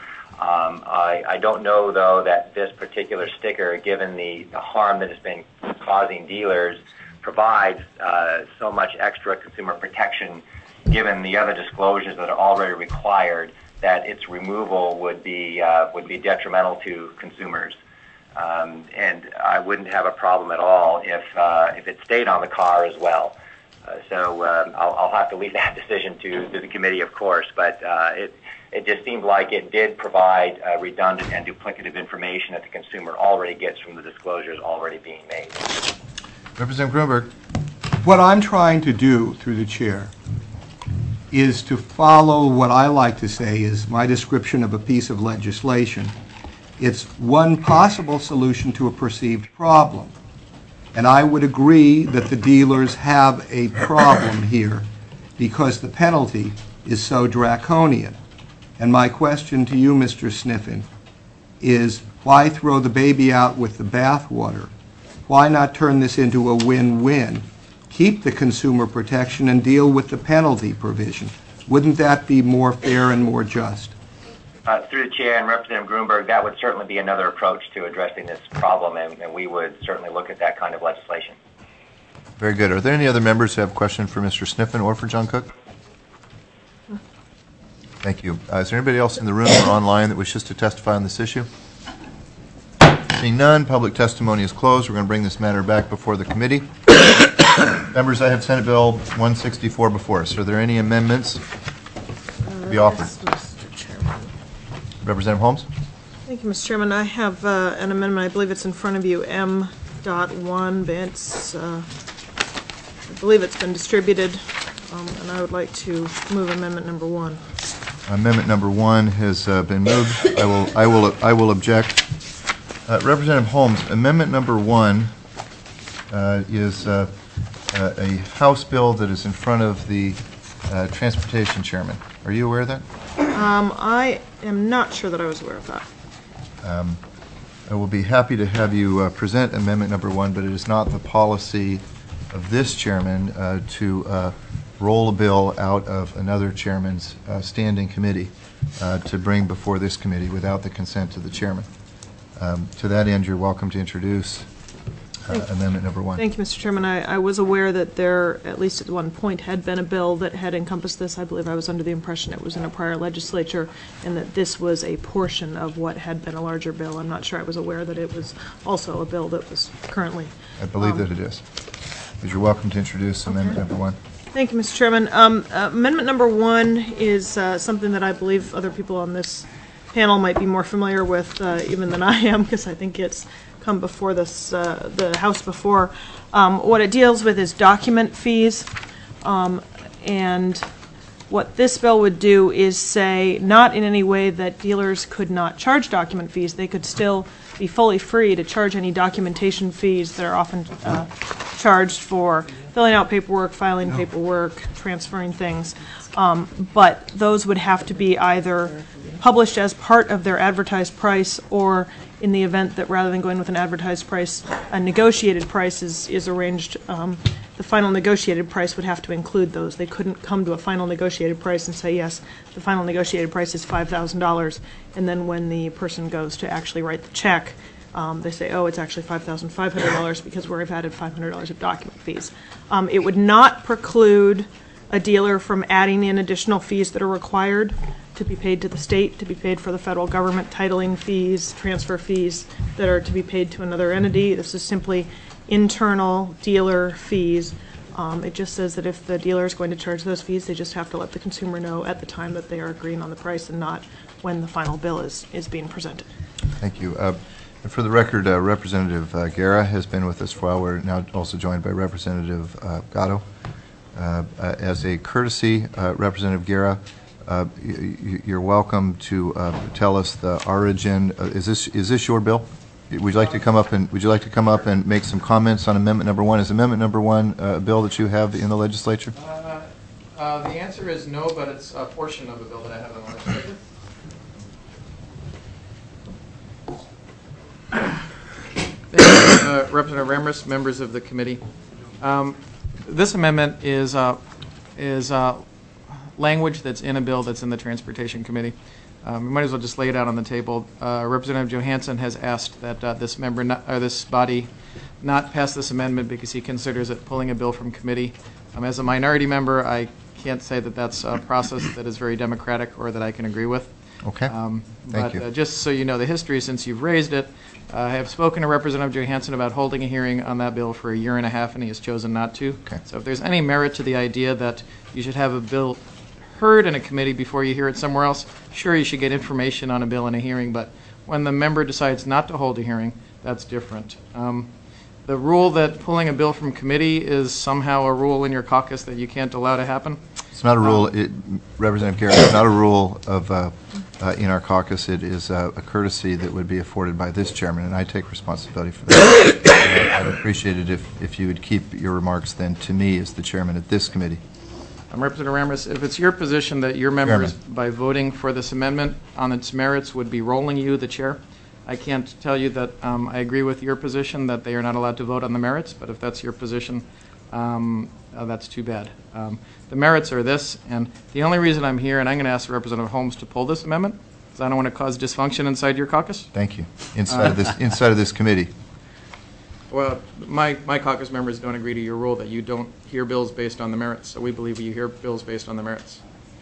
I don't know, though, that this particular sticker, given the harm that has been causing dealers, provides so much extra consumer protection, given the other disclosures that are already required, that its removal would be detrimental to consumers. And I wouldn't have a problem at all if it stayed on the car as well. So I'll have to leave that decision to the committee, of course, but it just seemed like it did provide redundant and duplicative information that the consumer already gets from the disclosures already being made. Representative Gruenberg. What I'm trying to do, through the chair, is to follow what I like to say is my description of a piece of legislation. It's one possible solution to a perceived problem. And I would agree that the dealers have a problem here because the penalty is so draconian. And my question to you, Mr. Sniffen, is why throw the baby out with the bathwater? Why not turn this into a win-win? Keep the consumer protection and deal with the penalty provision. Wouldn't that be more fair and more just? Through the chair and Representative Gruenberg, that would certainly be another approach to addressing this problem, and we would certainly look at that kind of legislation. Very good. Are there any other members who have a question for Mr. Sniffen or for John Cook? Thank you. Is there anybody else in the room or online that wishes to testify on this issue? Seeing none, public testimony is closed. We're going to bring this matter back before the committee. Members, I have Senate Bill 164 before us. Are there any amendments to be offered? Yes, Mr. Chairman. Representative Holmes? Thank you, Mr. Chairman. I have an amendment, I believe it's in front of you, M.1, but it's, I believe it's been distributed, and I would like to move amendment number 1. Amendment number 1 has been moved. I will object. Representative Holmes, amendment number 1 is a House bill that is in front of the Transportation Chairman. Are you aware of that? I am not sure that I was aware of that. I will be happy to have you present amendment number 1, but it is not the policy of this chairman to roll a bill out of another chairman's standing committee to bring before this committee without the consent of the chairman. To that end, you're welcome to introduce amendment number 1. Thank you, Mr. Chairman. I was aware that there, at least at one point, had been a bill that had encompassed this. I believe I was under the impression it was in a prior legislature and that this was a portion of what had been a larger bill. I'm not sure I was aware that it was also a bill that was currently. I believe that it is. But you're welcome to introduce amendment number 1. Thank you, Mr. Chairman. Amendment number 1 is something that I believe other people on this panel might be more familiar with even than I am, because I think it's come before this, the House before. What it deals with is document fees, and what this bill would do is say not in any way that dealers could not charge document fees. They could still be fully free to charge any documentation fees that are often charged for filling out paperwork, filing paperwork, transferring things. But those would have to be either published as part of their advertised price, or in the event that rather than going with an advertised price, a negotiated price is arranged, the final negotiated price would have to include those. They couldn't come to a final negotiated price and say, yes, the final negotiated price is $5,000, and then when the person goes to actually write the check, they say, oh, it's actually $5,500 because we've added $500 of document fees. It would not preclude a dealer from adding in additional fees that are required to be paid to the state, to be paid for the federal government, titling fees, transfer fees that are to be paid to another entity. This is simply internal dealer fees. It just says that if the dealer is going to charge those fees, they just have to let the consumer know at the time that they are agreeing on the price and not when the final bill is being presented. Thank you. For the record, Representative Guerra has been with us for a while. We're now also joined by Representative Gatto. As a courtesy, Representative Guerra, you're welcome to tell us the origin. Is this your bill? Would you like to come up and make some comments on amendment number 1? Is amendment number 1 a bill that you have in the legislature? The answer is no, but it's a portion of a bill that I have in the legislature. Thank you, Representative Ramirez, members of the committee. This amendment is language that's in a bill that's in the Transportation Committee. We might as well just lay it out on the table. Representative Johansson has asked that this body not pass this amendment because he considers it pulling a bill from committee. As a minority member, I can't say that that's a process that is very democratic or that I can agree with. Okay. Thank you. Just so you know the history, since you've raised it, I have spoken to Representative Johansson about holding a hearing on that bill for 1.5 years, and he has chosen not to. Okay. So if there's any merit to the idea that you should have a bill heard in a committee before you hear it somewhere else, sure, you should get information on a bill in a hearing, but when the member decides not to hold a hearing, that's different. The rule that pulling a bill from committee is somehow a rule in your caucus that you can't allow to happen. It's not a rule, Representative Guerra, it's not a rule of in our caucus. It is a courtesy that would be afforded by this chairman, and I take responsibility for that. I'd appreciate it if you would keep your remarks then to me as the chairman of this committee. Representative Ramirez, if it's your position that your members, by voting for this amendment on its merits, would be rolling you, the chair, I can't tell you that I agree with your position that they are not allowed to vote on the merits, but if that's your position, that's too bad. The merits are this, and the only reason I'm here, and I'm going to ask Representative Holmes to pull this amendment, is I don't want to cause dysfunction inside your caucus. Thank you. Inside of this committee. Well, my caucus members don't agree to your rule that you don't hear bills based on the merits, so we believe you hear bills based on the merits.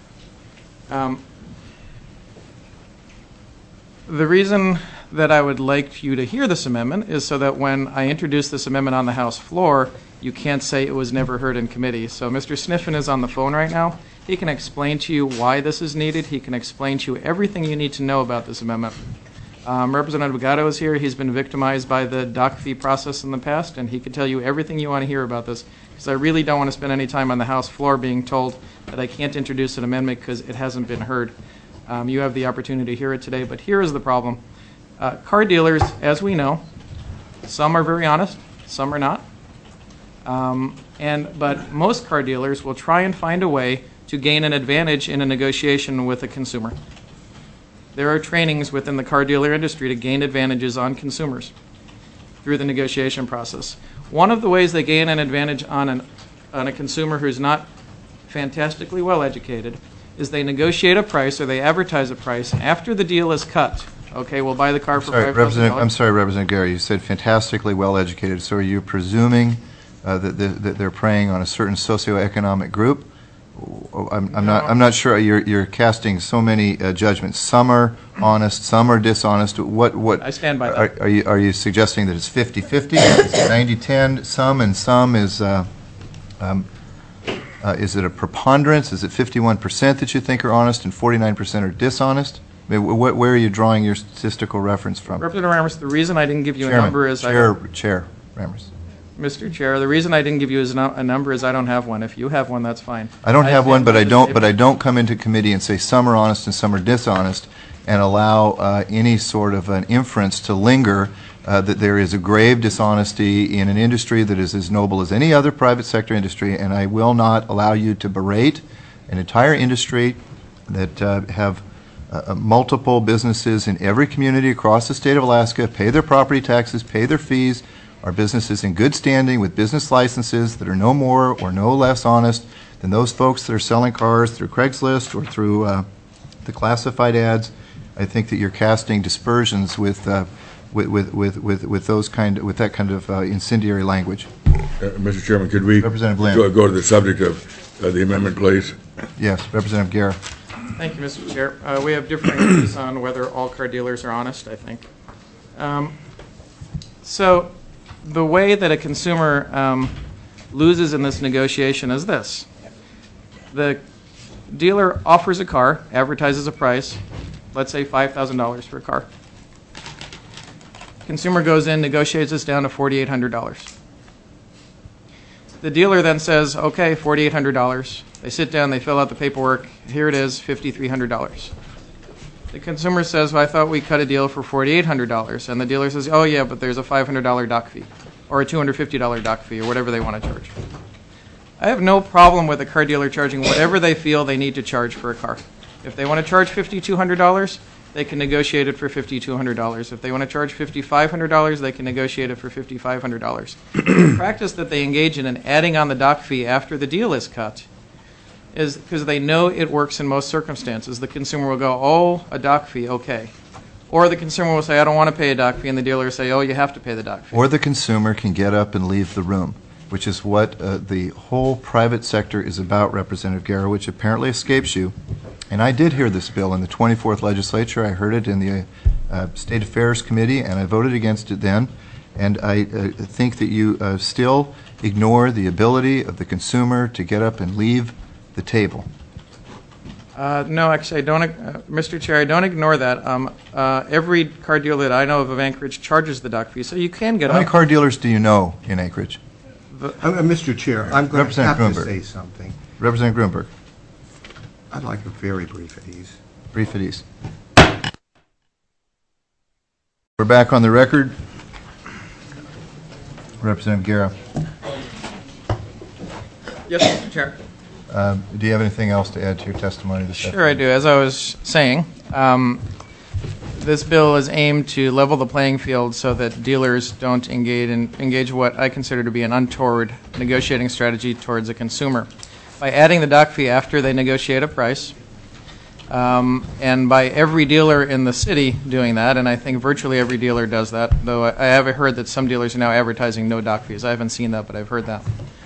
The reason that I would like you to hear this amendment is so that when I introduce this amendment on the House floor, you can't say it was never heard in committee. So Mr. Sniffen is on the phone right now. He can explain to you why this is needed. He can explain to you everything you need to know about this amendment. Representative Gatto is here. He's been victimized by the dock fee process in the past, and he could tell you everything you want to hear about this, because I really don't want to spend any time on the House floor being told that I can't introduce an amendment because it hasn't been heard. You have the opportunity to hear it today, but here is the problem. Car dealers, as we know, some are very honest, some are not. But most car dealers will try and find a way to gain an advantage in a negotiation with a consumer. There are trainings within the car dealer industry to gain advantages on consumers through the negotiation process. One of the ways they gain an advantage on a consumer who's not fantastically well educated is they negotiate a price or they advertise a price after the deal is cut. Okay, we'll buy the car for $5,000. I'm sorry, Representative Gary, you said fantastically well educated, so are you presuming that they're preying on a certain socioeconomic group? I'm not sure. You're casting so many judgments. Some are honest, some are dishonest. What? I stand by that. Are you suggesting that it's 50-50? Is it 90-10? Some and some is it a preponderance? Is it 51% that you think are honest and 49% are dishonest? I mean, where are you drawing your statistical reference from? Representative Ramos, the reason I didn't give you Chairman, a number is Chair Ramos. Mr. Chair, the reason I didn't give you a number is I don't have one. If you have one, that's fine. I don't have one, but I don't come into committee and say some are honest and some are dishonest and allow any sort of an inference to linger that there is a grave dishonesty in an industry that is as noble as any other private sector industry, and I will not allow you to berate an entire industry that have multiple businesses in every community across the state of Alaska, pay their property taxes, pay their fees, are businesses in good standing with business licenses that are no more or no less honest than those folks that are selling cars through Craigslist or through the classified ads. I think that you're casting dispersions with that kind of incendiary language. Mr. Chairman, could we Representative Lynn. go to the subject of the amendment, please? Yes, Representative Guerra. Thank you, Mr. Chair. We have differing views on whether all car dealers are honest, I think. So the way that a consumer loses in this negotiation is this. The dealer offers a car, advertises a price, let's say $5,000 for a car. Consumer goes in, negotiates this down to $4,800. The dealer then says, okay, $4,800. They sit down, they fill out the paperwork. Here it is, $5,300. The consumer says, well, I thought we cut a deal for $4,800. And the dealer says, oh, yeah, but there's a $500 dock fee or a $250 dock fee or whatever they want to charge. I have no problem with a car dealer charging whatever they feel they need to charge for a car. If they want to charge $5,200, they can negotiate it for $5,200. If they want to charge $5,500, they can negotiate it for $5,500. The practice that they engage in adding on the dock fee after the deal is cut is because they know it works in most circumstances. The consumer will go, oh, a dock fee, okay. Or the consumer will say, I don't want to pay a dock fee, and the dealer will say, oh, you have to pay the dock fee. Or the consumer can get up and leave the room, which is what the whole private sector is about, Representative Guerra, which apparently escapes you. And I did hear this bill in the 24th legislature. I heard it in the State Affairs Committee, and I voted against it then. And I think that you still ignore the ability of the consumer to get up and leave the table. No, actually, I don't, Mr. Chair, I don't ignore that. Every car dealer that I know of Anchorage charges the dock fee, so you can get up. How many car dealers do you know in Anchorage? Mr. Chair, I'm going to have to Grunberg. say something. Representative Grunberg. I'd like a very brief at ease. Brief at ease. We're back on the record. Representative Guerra. Yes, Mr. Chair. Do you have anything else to add to your testimony this Sure, I do. As I was saying, this bill is aimed to level the playing field so that dealers don't engage what I consider to be an untoward negotiating strategy towards a consumer. By adding the dock fee after they negotiate a price, and by every dealer in the city doing that, and I think virtually every dealer does that, though I have heard that some dealers are now advertising no dock fees. I haven't seen that, but I've heard that.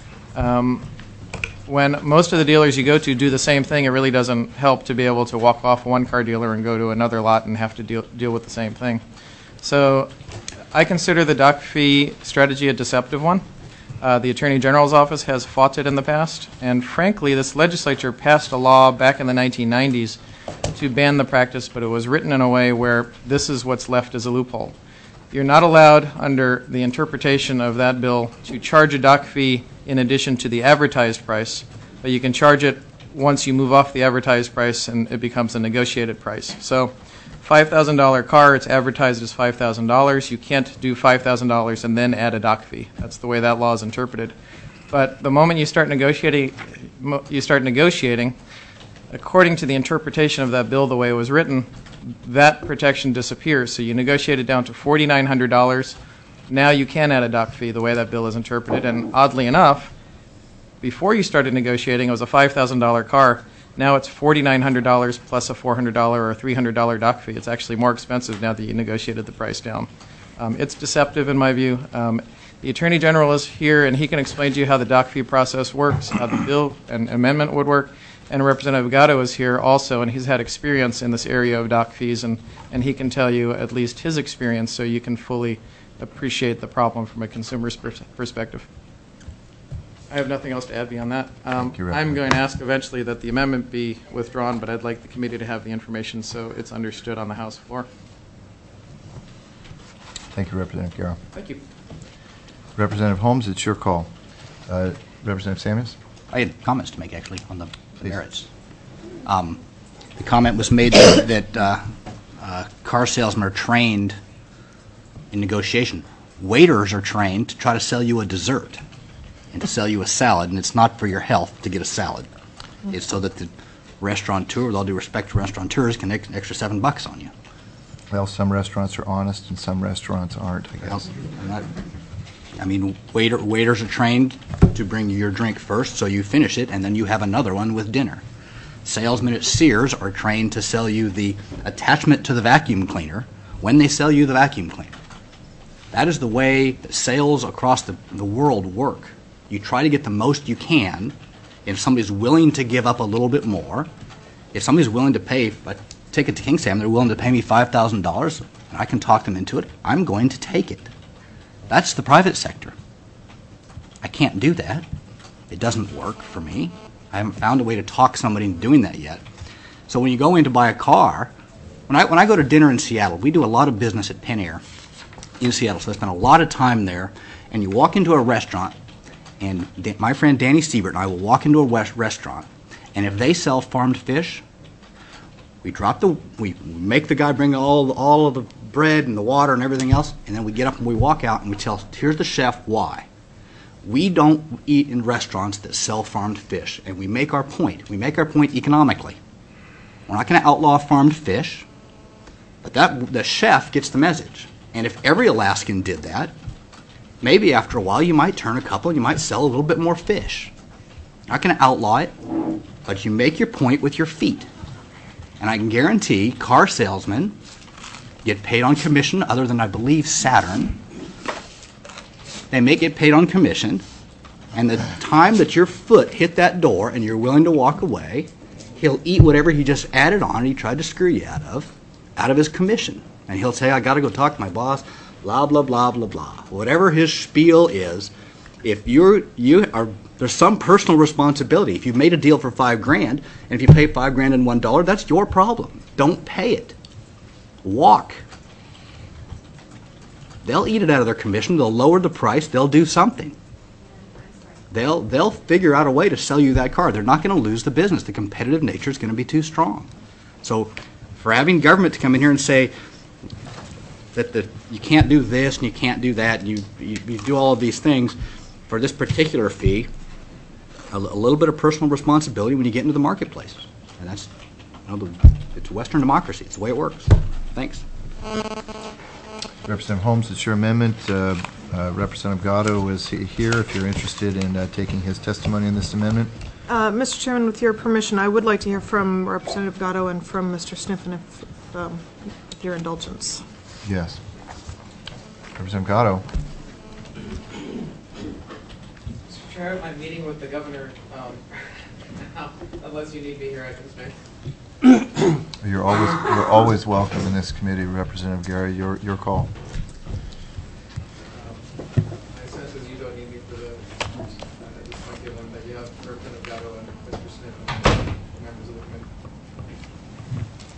When most of the dealers you go to do the same thing, it really doesn't help to be able to walk off one car dealer and go to another lot and have to deal with the same thing. So I consider the dock fee strategy a deceptive one. The Attorney General's office has fought it in the past, and frankly, this legislature passed a law back in the 1990s to ban the practice, but it was written in a way where this is what's left as a loophole. You're not allowed, under the interpretation of that bill, to charge a dock fee in addition to the advertised price, but you can charge it once you move off the advertised price and it becomes a negotiated price. So $5,000 car, it's advertised as $5,000. You can't do $5,000 and then add a dock fee. That's the way that law is interpreted. But the moment you start negotiating, according to the interpretation of that bill the way it was written, that protection disappears. So you negotiate it down to $4,900. Now you can add a dock fee the way that bill is interpreted. And oddly enough, before you started negotiating, it was a $5,000 car. Now it's $4,900 plus a $400 or $300 dock fee. It's actually more expensive now that you negotiated the price down. It's deceptive in my view. The Attorney General is here, and he can explain to you how the dock fee process works, how the bill and amendment would work. And Representative Gatto is here also, and he's had experience in this area of dock fees, and he can tell you at least his experience so you can fully appreciate the problem from a consumer's perspective. I have nothing else to add beyond that. Thank you, I'm going to ask eventually that the amendment be withdrawn, but I'd like the committee to have the information so it's understood on the House floor. Thank you, Representative Garrow. Thank you. Representative Holmes, it's your call. Representative Samuels? I had comments to make, actually, on the merits. The comment was made that car salesmen are trained in negotiation. Waiters are trained to try to sell you a dessert and to sell you a salad, and it's not for your health to get a salad. It's so that the restaurateur, with all due respect to restaurateurs, can make an extra $7 on you. Well, some restaurants are honest and some restaurants aren't, I guess. Waiters are trained to bring you your drink first, so you finish it, and then you have another one with dinner. Salesmen at Sears are trained to sell you the attachment to the vacuum cleaner when they sell you the vacuum cleaner. That is the way that sales across the world work. You try to get the most you can. If somebody's willing to give up a little bit more, if somebody's willing to pay, if I take it to Kingsham, they're willing to pay me $5,000, and I can talk them into it, I'm going to take it. That's the private sector. I can't do that. It doesn't work for me. I haven't found a way to talk somebody into doing that yet. So when you go in to buy a car, when I go to dinner in Seattle, we do a lot of business at Penn Air in Seattle, so I spend a lot of time there, and you walk into a restaurant, and my friend Danny Siebert and I will walk into a restaurant, and if they sell farmed fish, we make the guy bring all of the bread and the water and everything else, and then we get up and we walk out and we tell, here's the chef why. We don't eat in restaurants that sell farmed fish, and we make our point. We make our point economically. We're not going to outlaw farmed fish, but the chef gets the message. And if every Alaskan did that, maybe after a while you might turn a couple, you might sell a little bit more fish. You're not going to outlaw it, but you make your point with your feet. And I can guarantee car salesmen get paid on commission, other than, I believe, Saturn. They may get paid on commission, and the time that your foot hit that door and you're willing to walk away, he'll eat whatever he just added on and he tried to screw you out of his commission. And he'll say, I got to go talk to my boss, blah, blah, blah, blah, blah. Whatever his spiel is, if there's some personal responsibility. If you've made a deal for $5,000, and if you pay $5,000 and $1, that's your problem. Don't pay it. Walk. They'll eat it out of their commission. They'll lower the price. They'll do something. They'll figure out a way to sell you that car. They're not going to lose the business. The competitive nature is going to be too strong. So for having government to come in here and say that you can't do this and you can't do that, and you do all of these things for this particular fee, a little bit of personal responsibility when you get into the marketplace. And that's, it's Western democracy. It's the way it works. Thanks. Representative Holmes, it's your amendment. Representative Gatto is here if you're interested in taking his testimony on this amendment. Mr. Chairman, with your permission, I would like to hear from Representative Gatto and from Mr. Sniffen, with your indulgence. Yes. Representative Gatto. Mr. Chair, I'm meeting with the governor. Unless you need me here, I can stay. You're always welcome in this committee, Representative Gary. Your call. My sense is you don't need me for the point given that you have Representative Gatto and Mr. Smith and members of the committee.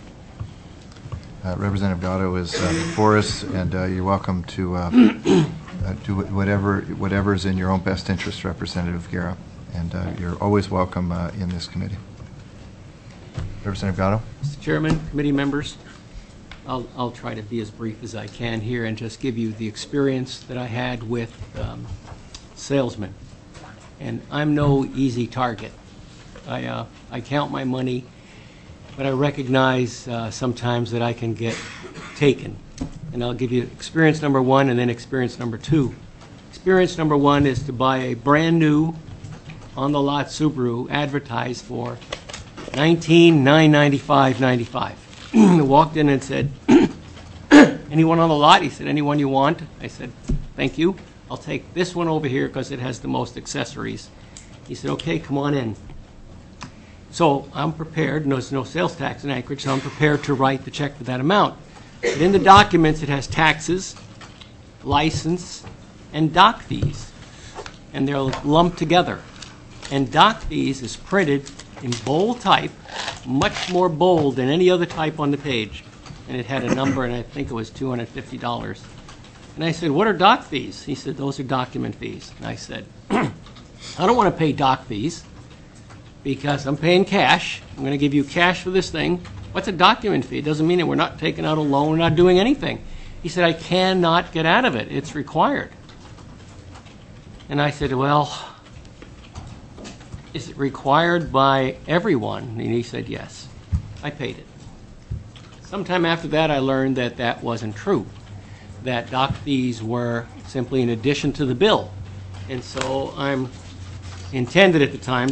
Representative Gatto is before us, and you're welcome to do whatever is in your own best interest, Representative Guerra. And you're always welcome in this committee. Representative Gatto? Mr. Chairman, committee members, I'll try to be as brief as I can here and just give you the experience that I had with salesmen. And I'm no easy target. I count my money, but I recognize sometimes that I can get taken. And I'll give you experience number one and then experience number two. Experience number one is to buy a brand new on-the-lot Subaru advertised for $19,995.95. I walked in and said, anyone on the lot? He said, anyone you want? I said, thank you. I'll take this one over here because it has the most accessories. He said, okay, come on in. So I'm prepared, and there's no sales tax in Anchorage, so I'm prepared to write the check for that amount. But in the documents, it has taxes, license, and dock fees. And they're lumped together. And dock fees is printed in bold type, much more bold than any other type on the page. And it had a number, and I think it was $250. And I said, what are dock fees? He said, those are document fees. And I said, I don't want to pay dock fees because I'm paying cash. I'm going to give you cash for this thing. What's a document fee? It doesn't mean that we're not taking out a loan, we're not doing anything. He said, I cannot get out of it. It's required. And I said, well, is it required by everyone? And he said, yes. I paid it. Sometime after that, I learned that that wasn't true, that dock fees were simply an addition to the bill. And so I'm intended at the time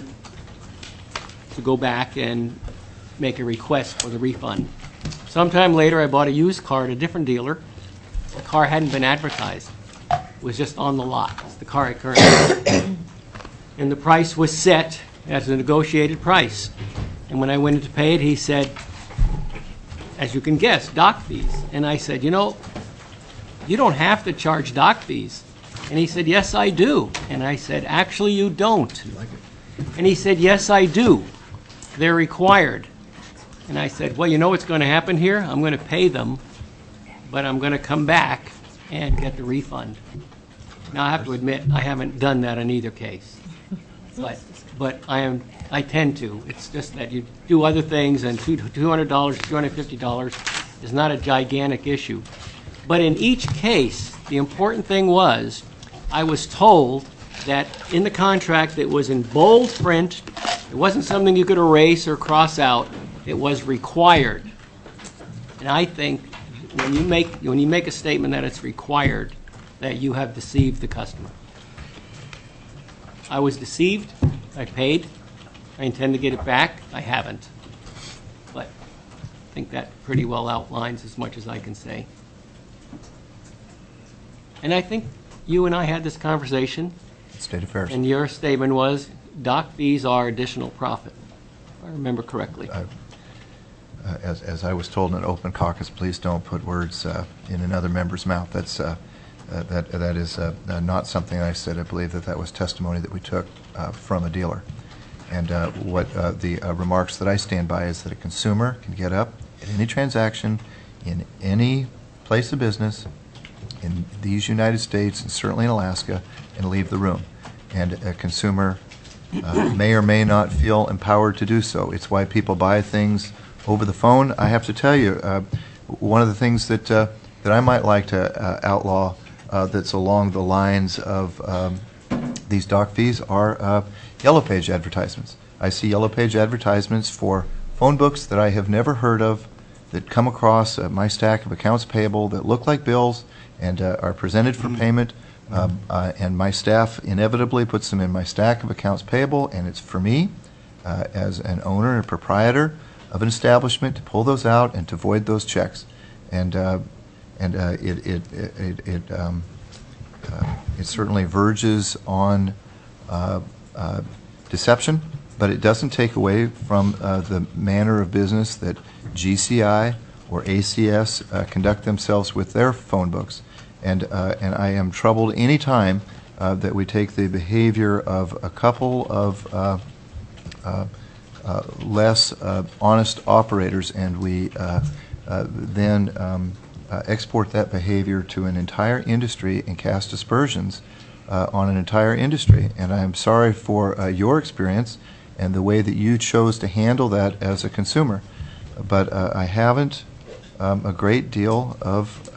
to go back and make a request for the refund. Sometime later, I bought a used car at a different dealer. The car hadn't been advertised. It was just on the lot. It's the car I currently have. And the price was set as a negotiated price. And when I went in to pay it, he said, as you can guess, dock fees. And I said, you know, you don't have to charge dock fees. And he said, yes, I do. And I said, actually, you don't. And he said, yes, I do. They're required. And I said, well, you know what's going to happen here? I'm going to pay them, but I'm going to come back and get the refund. Now, I have to admit, I haven't done that in either case. But I tend to. It's just that you do other things, and $200, $250 is not a gigantic issue. But in each case, the important thing was, I was told that in the contract it was in bold print. It wasn't something you could erase or cross out. It was required. And I think when you make a statement that it's required, that you have deceived the customer. I was deceived. I paid. I intend to get it back. I haven't. But I think that pretty well outlines as much as I can say. And I think you and I had this conversation. State affairs. And your statement was, dock fees are additional profit, if I remember correctly. As I was told in an open caucus, please don't put words in another member's mouth. That's that is not something I said. I believe that was testimony that we took from a dealer. And what the remarks that I stand by is that a consumer can get up at any transaction in any place of business in these United States and certainly in Alaska and leave the room. And a consumer may or may not feel empowered to do so. It's why people buy things over the phone. I have to tell you, one of the things that I might like to outlaw that's along the lines of these dock fees are Yellow Page advertisements. I see Yellow Page advertisements for phone books that I have never heard of that come across my stack of accounts payable that look like bills and are presented for payment. And my staff inevitably puts them in my stack of accounts payable, and it's for me as an owner and proprietor of an establishment to pull those out and to void those checks. And it certainly verges on deception, but it doesn't take away from the manner of business that GCI or ACS conduct themselves with their phone books. And I am troubled any time that we take the behavior of a couple of less honest operators and we then export that behavior to an entire industry and cast aspersions on an entire industry. And I am sorry for your experience and the way that you chose to handle that as a consumer. But I haven't a great deal of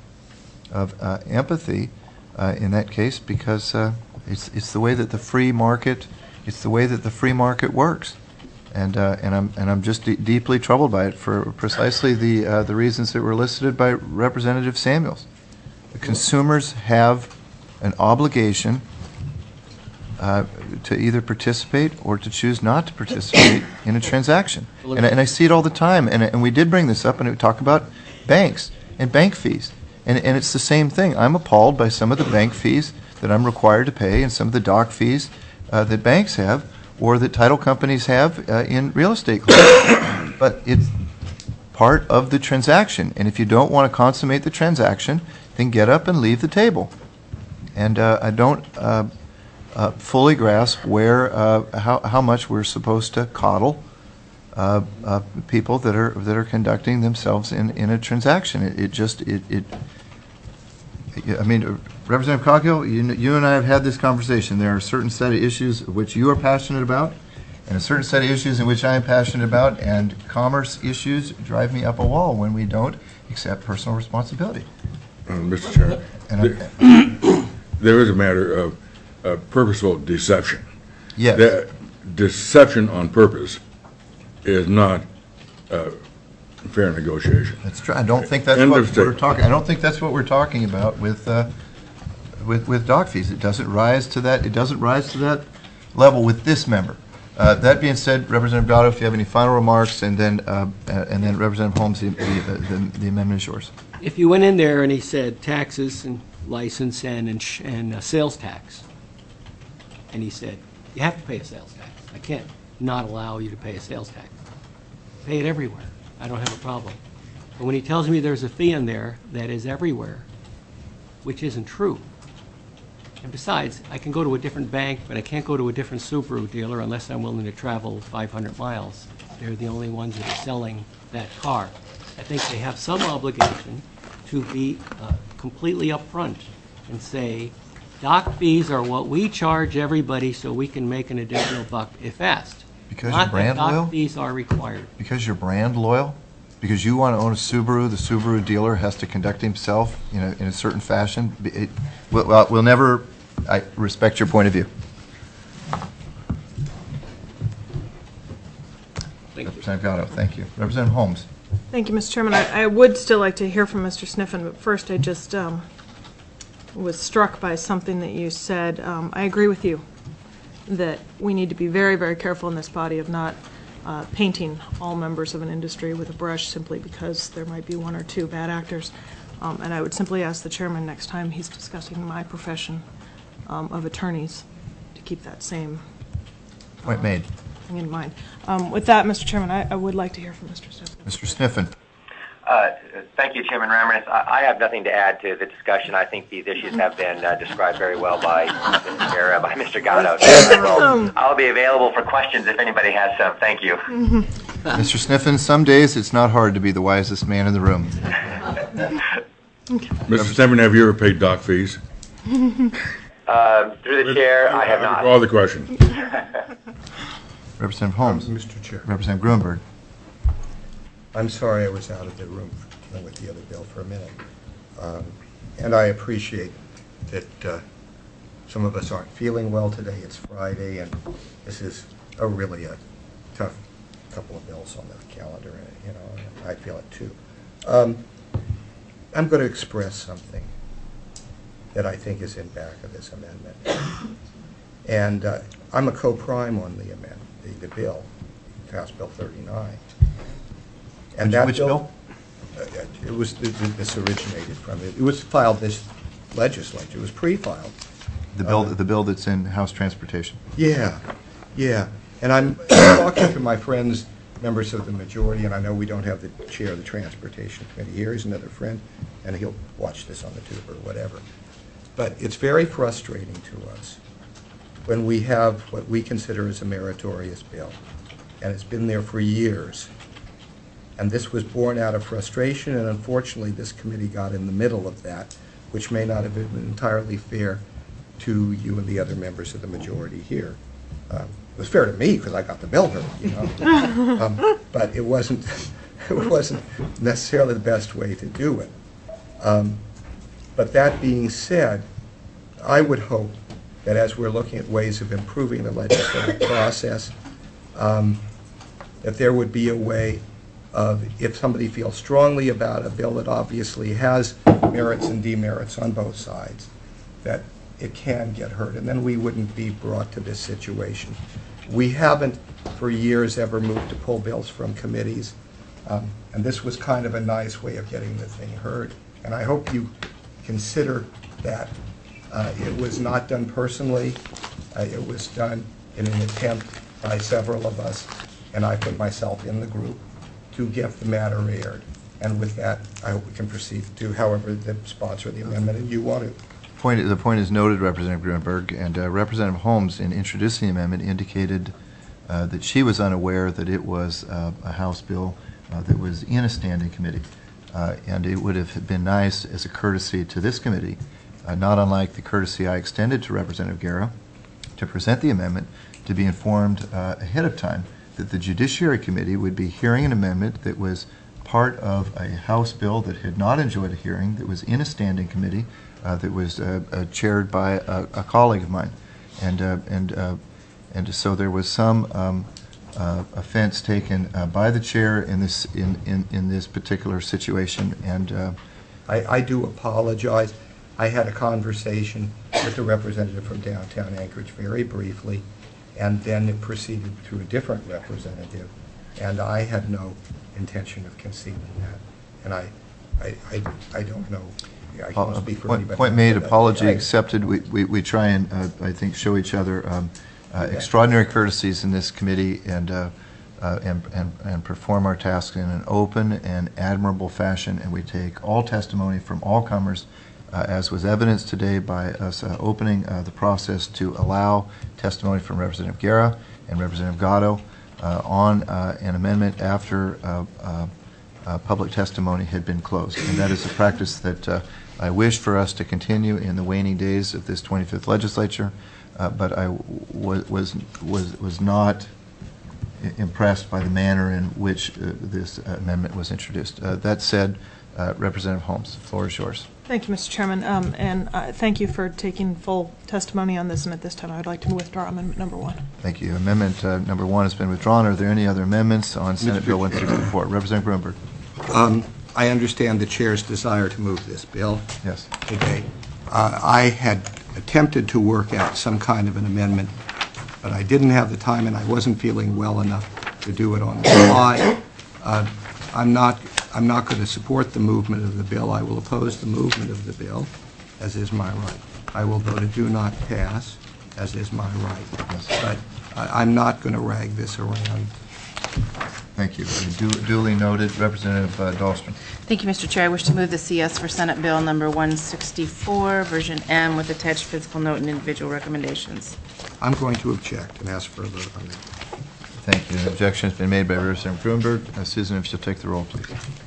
empathy in that case, because it's the way that the free market works. And I'm just deeply troubled by it for precisely the reasons that were listed by Representative Samuels. The consumers have an obligation to either participate or to choose not to participate in a transaction. And I see it all the time. And we did bring this up, and we talk about banks and bank fees. And it's the same thing. I'm appalled by some of the bank fees that I'm required to pay and some of the doc fees that banks have or that title companies have in real estate claims. But it's part of the transaction. And if you don't want to consummate the transaction, then get up and leave the table. And I don't fully grasp how much we're supposed to coddle people that are conducting themselves in a transaction. I mean, Representative Coghill, you and I have had this conversation. There are a certain set of issues which you are passionate about, and a certain set of issues in which I am passionate about, and commerce issues drive me up a wall when we don't accept personal responsibility. Mr. Chairman, there is a matter of purposeful deception. Yes. That deception on purpose is not fair negotiation. That's true. I don't think that's what we're talking. I don't think that's what we're talking about with doc fees. It doesn't rise to that. It doesn't rise to that level with this member. That being said, Representative Gatto, if you have any final remarks, and then Representative Holmes, the amendment is yours. If you went in there and he said taxes and license and sales tax, and he said you have to pay a sales tax. I can't not allow you to pay a sales tax. Pay it everywhere. I don't have a problem. But when he tells me there's a fee in there that is everywhere, which isn't true, and besides, I can go to a different bank, but I can't go to a different Subaru dealer unless I'm willing to travel 500 miles. They're the only ones that are selling that car. I think they have some obligation to be completely upfront and say, doc fees are what we charge everybody so we can make an additional buck if asked. Because you're brand loyal? Doc fees are required. Because you're brand loyal? Because you want to own a Subaru, the Subaru dealer has to conduct himself in a certain fashion? We'll never... I respect your point of view. Representative Gatto, thank you. Representative Holmes. Thank you, Mr. Chairman. I would still like to hear from Mr. Sniffen, but first I just was struck by something that you said. I agree with you that we need to be very, very careful in this body of not painting all members of an industry with a brush simply because there might be one or two bad actors. And I would simply ask the chairman next time he's discussing my profession of attorneys to keep that same Point made. thing in mind. With that, Mr. Chairman, I would like to hear from Mr. Sniffen. Mr. Sniffen. Thank you, Chairman Ramirez. I have nothing to add to the discussion. I think these issues have been described very well by Mr. Gatto. So I'll be available for questions if anybody has some. Thank you. Mr. Sniffen, some days it's not hard to be the wisest man in the room. Mr. Sniffen, have you ever paid doc fees? Through the chair, I have not. Call the question. Representative Holmes. Mr. Chair. Representative Gruenberg. I'm sorry I was out of the room dealing with the other bill for a minute. And I appreciate that some of us aren't feeling well today. It's Friday, and this is really a tough couple of bills on the calendar, and I feel it too. I'm going to express something that I think is in back of this amendment. And I'm a co-prime on the amendment, the bill, House Bill 39. And that which bill? It was this originated from it. It was filed this legislature. It was pre-filed. The bill that's in House Transportation. Yeah. And I'm talking to my friends, members of the majority, and I know we don't have the chair of the Transportation Committee here. He's another friend, and he'll watch this on the tube or whatever. But it's very frustrating to us when we have what we consider as a meritorious bill, and it's been there for years, And this was born out of frustration, and unfortunately, this committee got in the middle of that, which may not have been entirely fair to you and the other members of the majority here. It was fair to me because I got the bill heard, you know. But it wasn't necessarily the best way to do it. But that being said, I would hope that as we're looking at ways of improving the legislative process, that there would be a way of, if somebody feels strongly about a bill that obviously has merits and demerits on both sides, that it can get heard, and then we wouldn't be brought to this situation. We haven't, for years, ever moved to pull bills from committees, and this was kind of a nice way of getting the thing heard. And I hope you consider that. It was not done personally. It was done in an attempt by several of us, and I put myself in the group, to get the matter aired. And with that, I hope we can proceed to however the sponsor of the amendment and you want to. The point is noted, Representative Grunberg, and Representative Holmes, in introducing the amendment, indicated that she was unaware that it was a House bill that was in a standing committee. And it would have been nice as a courtesy to this committee, not unlike the courtesy I extended to Representative Guerra, to present the amendment, to be informed ahead of time that the Judiciary Committee would be hearing an amendment that was part of a House bill that had not enjoyed a hearing, that was in a standing committee, that was chaired by a colleague of mine. And so there was some offense taken by the chair in this particular situation, and I do apologize. I had a conversation with the representative from downtown Anchorage very briefly, and then it proceeded to a different representative, and I had no intention of conceding that. And I don't know. I can't speak for anybody. Point made, apology accepted. We try and, I think, show each other extraordinary courtesies in this committee, and perform our tasks in an open and admirable fashion, and we take all testimony from all comers, as was evidenced today by us opening the process to allow testimony from Representative Guerra and Representative Gatto on an amendment after public testimony had been closed. And that is a practice that I wish for us to continue in the waning days of this 25th legislature, but I was not impressed by the manner in which this amendment was introduced. That said, Representative Holmes, the floor is yours. Thank you, Mr. Chairman, and thank you for taking full testimony on this. And at this time, I would like to withdraw Amendment Number 1. Thank you. Amendment Number 1 has been withdrawn. Are there any other amendments on Senate Bill 164? Representative Grunberg. I understand the chair's desire to move this bill. Yes. Today. I had attempted to work out some kind of an amendment, but I didn't have the time, and I wasn't feeling well enough to do it on the fly. I'm not going to support the movement of the bill. I will oppose the movement of the bill, as is my right. I will vote a do not pass, as is my right. Yes. But I'm not going to rag this around. Thank you. Duly noted. Representative Dahlstrom. Thank you, Mr. Chair. I wish to move the CS for Senate Bill number 164, version M, with attached physical note and individual recommendations. I'm going to object and ask for a vote on that. Thank you. An objection has been made by Representative Grunberg. Susan, if you'll take the roll, please.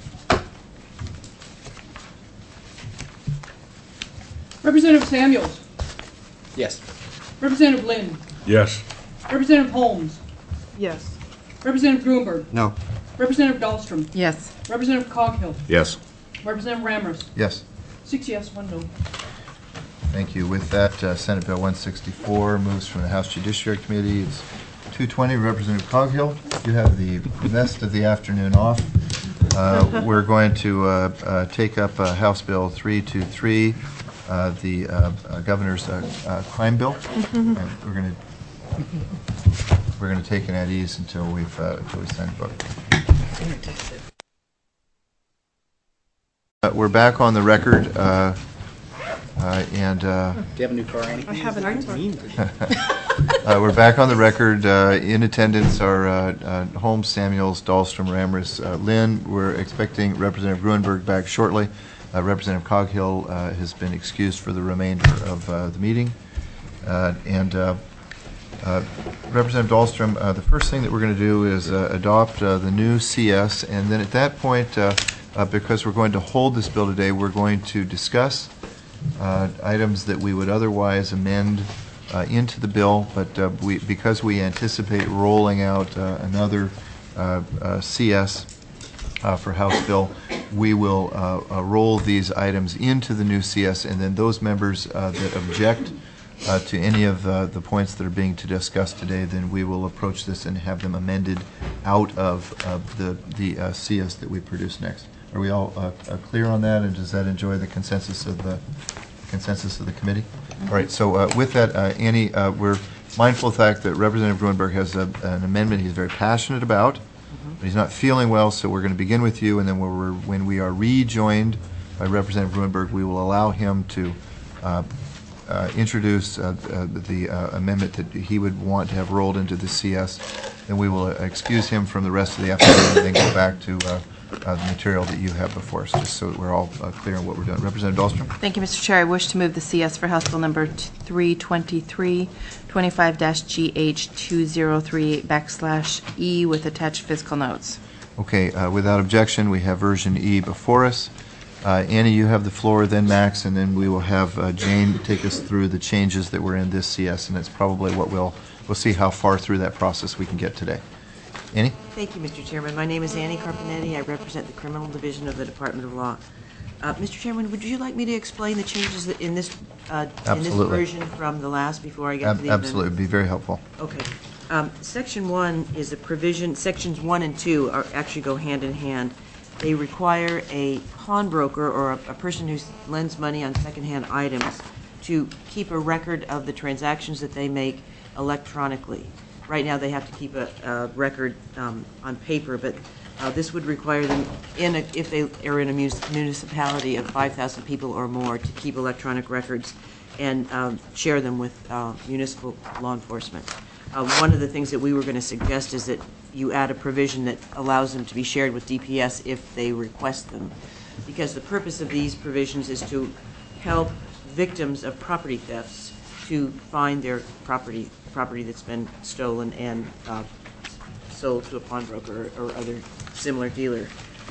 Representative Samuels. Yes. Representative Lynn. Yes. Representative Holmes. Yes. Representative Grunberg. No. Representative Dahlstrom. Yes. Representative Coghill. Yes. Representative Ramrus. Yes. 6 yes, 1 no. Thank you. With that, Senate Bill 164 moves from the House Judiciary Committee. It's 2:20. Representative Coghill, you have the rest of the afternoon off. We're going to take up House Bill 323, the governor's crime bill. And we're going to take it at ease until we sign the book. We're back on the record, and Do you have a new car, Annie? I have an we're back on the record. In attendance are Holmes, Samuels, Dahlstrom, Ramrus, Lynn. We're expecting Representative Grunberg back shortly. Representative Coghill has been excused for the remainder of the meeting. And Representative Dahlstrom, the first thing that we're going to do is adopt the new CS, and then at that point, because we're going to hold this bill today, we're going to discuss items that we would otherwise amend into the bill, but because we anticipate rolling out another CS for House Bill, we will roll these items into the new CS, and then those members that object to any of the points that are being discussed today, then we will approach this and have them amended out of the CS that we produce next. Are we all clear on that, and does that enjoy the consensus of the committee? All right. So with that, Annie, we're mindful of the fact that Representative Gruenberg has an amendment he's very passionate about, but he's not feeling well. So we're going to begin with you, and then when we are rejoined by Representative Gruenberg, we will allow him to introduce the amendment that he would want to have rolled into the CS. Then we will excuse him from the rest of the afternoon and then go back to the material that you have before us, just so that we're all clear on what we're doing. Representative Dahlstrom? Thank you, Mr. Chair. I wish to move the CS for House Bill number 323, 25-GH2038 /E with attached fiscal notes. Okay, without objection, we have version E before us. Annie, you have the floor, then Max, and then we will have Jane take us through the changes that were in this CS, and that's probably what we'll see how far through that process we can get today. Annie? Thank you, Mr. Chairman. My name is Annie Carpinetti. I represent the Criminal Division of the Department of Law. Mr. Chairman, would you like me to explain the changes in this version from the last before I get to the amendment? Absolutely. It would be very helpful. Okay. Section 1 is a provision. Sections 1 and 2 actually go hand in hand. They require a pawnbroker or a person who lends money on secondhand items to keep a record of the transactions that they make electronically. Right now, they have to keep a record on paper, but this would require them, if they are in a municipality of 5,000 people or more, to keep electronic records and share them with municipal law enforcement. One of the things that we were going to suggest is that you add a provision that allows them to be shared with DPS if they request them, because the purpose of these provisions is to help victims of property thefts to find their property that's been stolen and sold to a pawnbroker or other similar dealer.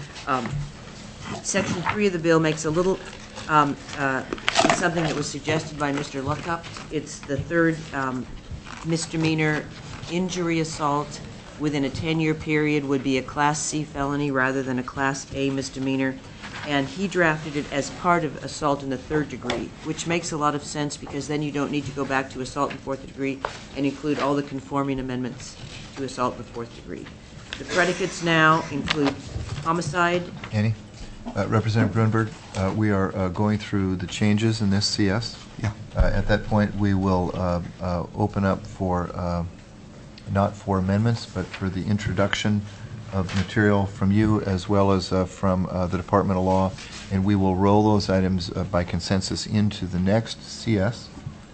Section 3 of the bill makes a little something that was suggested by Mr. Luckup. It's the third misdemeanor. Injury assault within a 10-year period would be a Class C felony rather than a Class A misdemeanor. And he drafted it as part of assault in the third degree, which makes a lot of sense because then you don't need to go back to assault in fourth degree and include all the conforming amendments to assault in the fourth degree. The predicates now include homicide. Annie? Representative Gruenberg, we are going through the changes in this CS. Yeah. At that point, we will open up for, not for amendments, but for the introduction of material from you as well as from the Department of Law, and we will roll those items by consensus into the next CS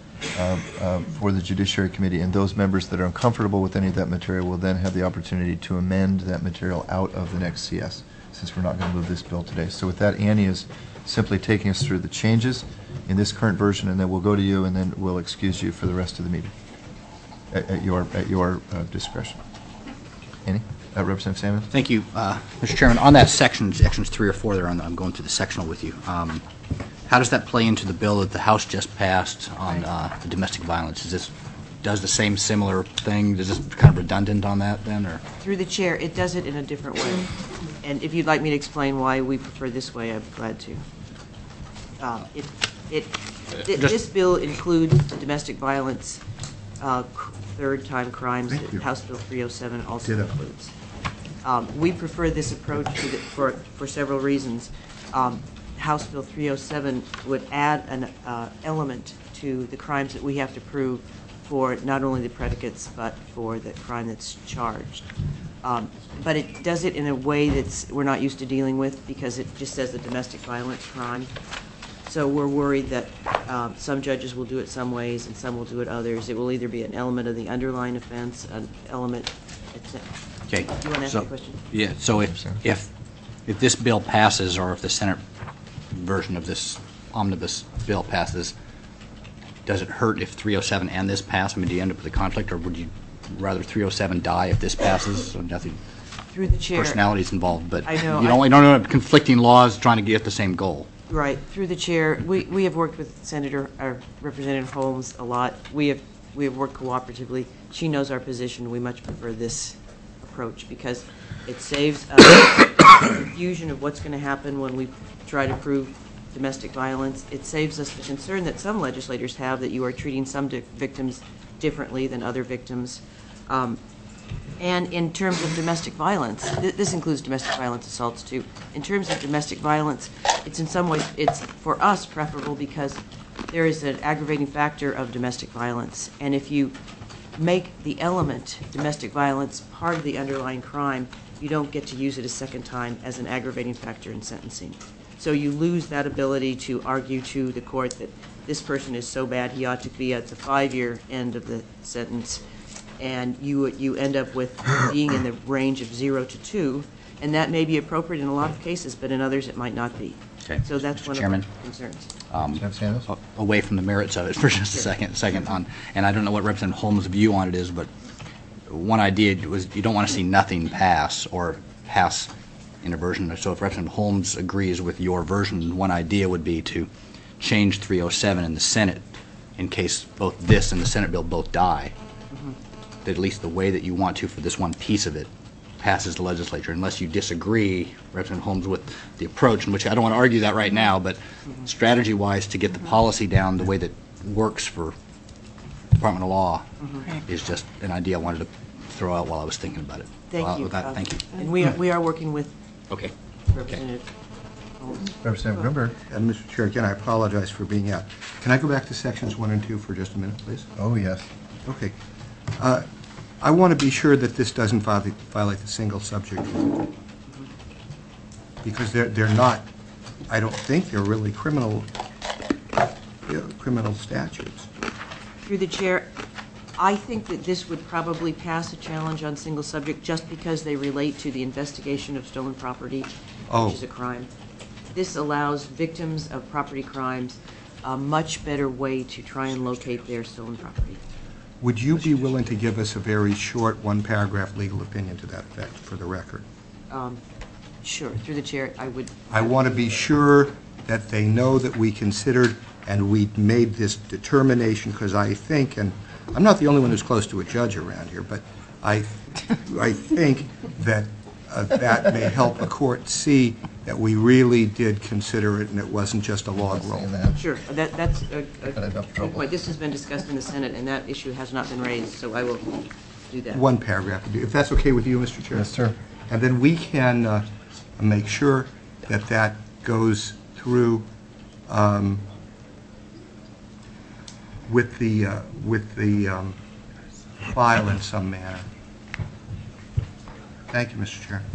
for the Judiciary Committee, and those members that are uncomfortable with any of that material will then have the opportunity to amend that material out of the next CS, since we're not going to move this bill today. So with that, Annie is simply taking us through the changes in this current version, and then we'll go to you, and then we'll excuse you for the rest of the meeting at your discretion. Annie? Representative Salmon? Thank you, Mr. Chairman. On that sections 3 or 4 there, I'm going through the sectional with you. How does that play into the bill that the House just passed on the domestic violence? Does the same similar thing? Is this kind of redundant on that then, or? Through the chair, it does it in a different way. And if you'd like me to explain why we prefer this way, I'd be glad to. This bill includes the domestic violence third-time crimes that House Bill 307 also includes. We prefer this approach for several reasons. House Bill 307 would add an element to the crimes that we have to prove for not only the predicates but for the crime that's charged. But it does it in a way that we're not used to dealing with because it just says the domestic violence crime. So we're worried that some judges will do it some ways and some will do it others. It will either be an element of the underlying offense, an element, etc. Okay. Do you want to ask a question? Yeah. So if this bill passes, or if the Senate version of this omnibus bill passes, does it hurt if 307 and this pass? I mean, do you end up with a conflict, or would you rather 307 die if this passes? So nothing, Through the chair. personalities involved, but I know, you don't have conflicting laws trying to get the same goal. Right, through the chair, we have worked with Representative Holmes a lot. We have worked cooperatively. She knows our position. We much prefer this approach because it saves us confusion of what's going to happen when we try to prove domestic violence. It saves us the concern that some legislators have that you are treating some victims differently than other victims. And in terms of domestic violence, this includes domestic violence assaults too. In terms of domestic violence, it's in some ways, it's for us preferable because there is an aggravating factor of domestic violence. And if you make the element, domestic violence, part of the underlying crime, you don't get to use it a second time as an aggravating factor in sentencing. So you lose that ability to argue to the court that this person is so bad he ought to be at the 5-year end of the sentence. And you end up with being in the range of 0 to 2, and that may be appropriate in a lot of cases, but in others it might not be. Okay. So that's Mr. one Chairman, of our concerns. Away from the merits of it for just a second on, and I don't know what Representative Holmes' view on it is, but one idea was you don't want to see nothing pass or pass in a version. So if Representative Holmes agrees with your version, one idea would be to change 307 in the Senate in case both this and the Senate bill both die. That at least the way that you want to for this one piece of it passes the legislature, unless you disagree, Representative Holmes, with the approach, in which I don't want to argue that right now, but strategy-wise to get the policy down the way that works for Department of Law is just an idea I wanted to throw out while I was thinking about it. Thank you. With that, thank you. And we are working with Okay. Representative Holmes. Representative Grunberg. And Mr. Chair, again, I apologize for being out. Can I go back to sections 1 and 2 for just a minute, please? Oh, yes. Okay. I want to be sure that this doesn't violate the single subject rule, because they're not, I don't think they're really criminal statutes. Through the chair, I think that this would probably pass a challenge on single subject just because they relate to the investigation of stolen property, which is a crime. This allows victims of property crimes a much better way to try and locate their stolen property. Would you be willing to give us a very short one-paragraph legal opinion to that effect for the record? Sure. Through the chair, I would. I want to be sure that they know that we considered and we made this determination, because I think, and I'm not the only one who's close to a judge around here, but I think that that may help a court see that we really did consider it and it wasn't just a log roll. Sure. That's a good point. This has been discussed in the Senate, and that issue has not been raised, so I will do that. One paragraph, if that's okay with you, Mr. Chair. Yes, sir. And then we can make sure that that goes through with the file in some manner. Thank you, Mr. Chair.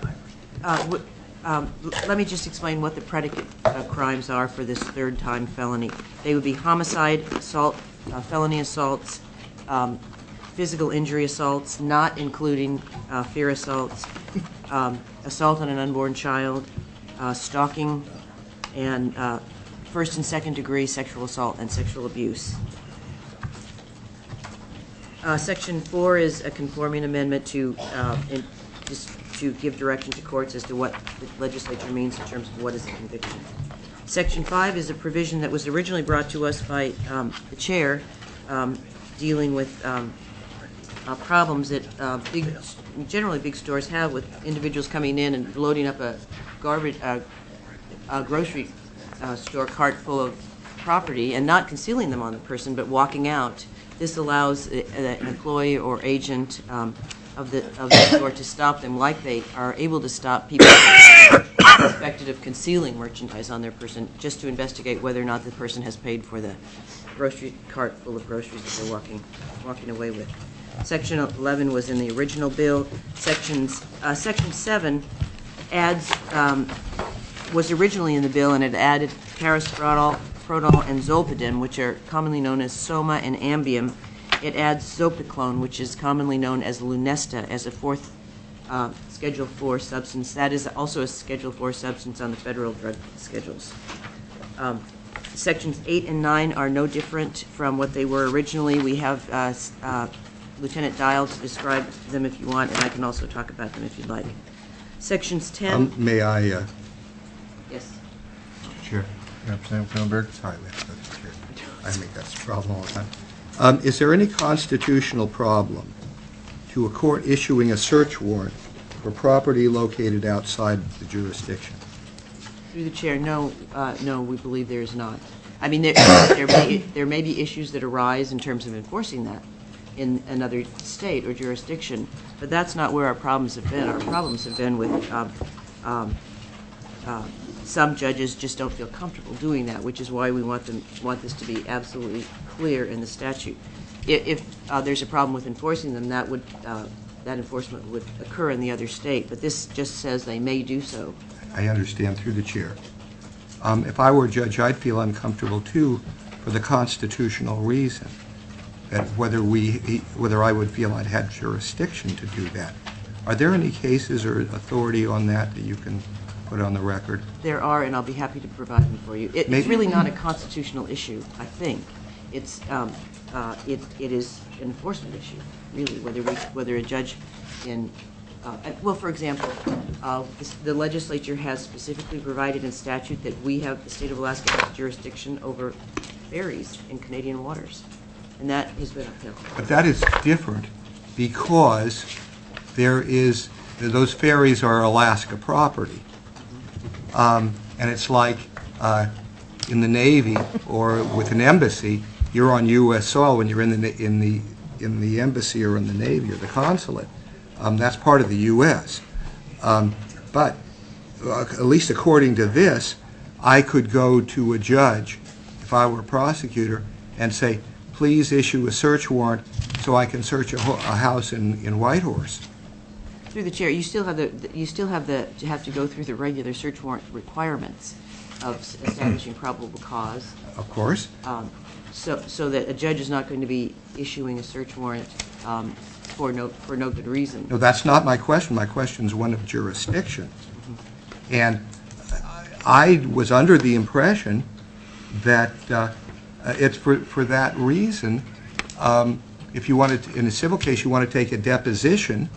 Let me just explain what the predicate crimes are for this third-time felony. They would be homicide, assault, felony assaults, physical injury assaults, not including fear assaults, assault on an unborn child, stalking, and first and second degree sexual assault and sexual abuse. Section 4 is a conforming amendment to give direction to courts as to what the legislature means in terms of what is a conviction. Section 5 is a provision that was originally brought to us by the chair dealing with problems that generally big stores have with individuals coming in and loading up a grocery store cart full of property and not concealing them on the person but walking out. This allows an employee or agent of the store to stop them, like they are able to stop people suspected of concealing merchandise on their person, just to investigate whether or not the person has paid for the grocery cart full of groceries that they're walking away with. Section 11 was in the original bill. Section 7 adds was originally in the bill, and it added paracetamol, Prodol, and Zolpidem, which are commonly known as Soma and Ambien. It adds Zopiclone, which is commonly known as Lunesta, as a fourth Schedule 4 substance. That is also a Schedule 4 substance on the federal drug schedules. Sections 8 and 9 are no different from what they were originally. We have Lieutenant Dial to describe them if you want, and I can also talk about them if you'd like. Sections 10. May I? Yes. Chair. Representative Kuenberg. Sorry, Mr. Chair. I think that's the problem all the time. Is there any constitutional problem to a court issuing a search warrant for property located outside the jurisdiction? Through the chair, no, we believe there is not. I mean, there may be issues that arise in terms of enforcing that in another state or jurisdiction, but that's not where our problems have been. Our problems have been with some judges just don't feel comfortable doing that, which is why we want this to be absolutely clear in the statute. If there's a problem with enforcing them, that enforcement would occur in the other state, but this just says they may do so. I understand, through the chair. If I were a judge, I'd feel uncomfortable too, for the constitutional reason that whether I would feel I'd had jurisdiction to do that. Are there any cases or authority on that you can put on the record? There are, and I'll be happy to provide them for you. It's really not a constitutional issue, I think. It is an enforcement issue, really, whether a judge in well, for example, the legislature has specifically provided in statute that the state of Alaska has jurisdiction over ferries in Canadian waters, and that has been upheld. But that is different because those ferries are Alaska property, and it's like in the Navy or with an embassy, you're on U.S. soil when you're in the embassy or in the Navy or the consulate. That's part of the U.S. But at least according to this, I could go to a judge, if I were a prosecutor, and say, please issue a search warrant so I can search a house in Whitehorse. Through the chair, you still have to go through the regular search warrant requirements of establishing probable cause. Of course. So that a judge is not going to be issuing a search warrant for no good reason. No, that's not my question. My question is one of jurisdiction. And I was under the impression that it's for that reason. If you wanted to, in a civil case, you want to take a deposition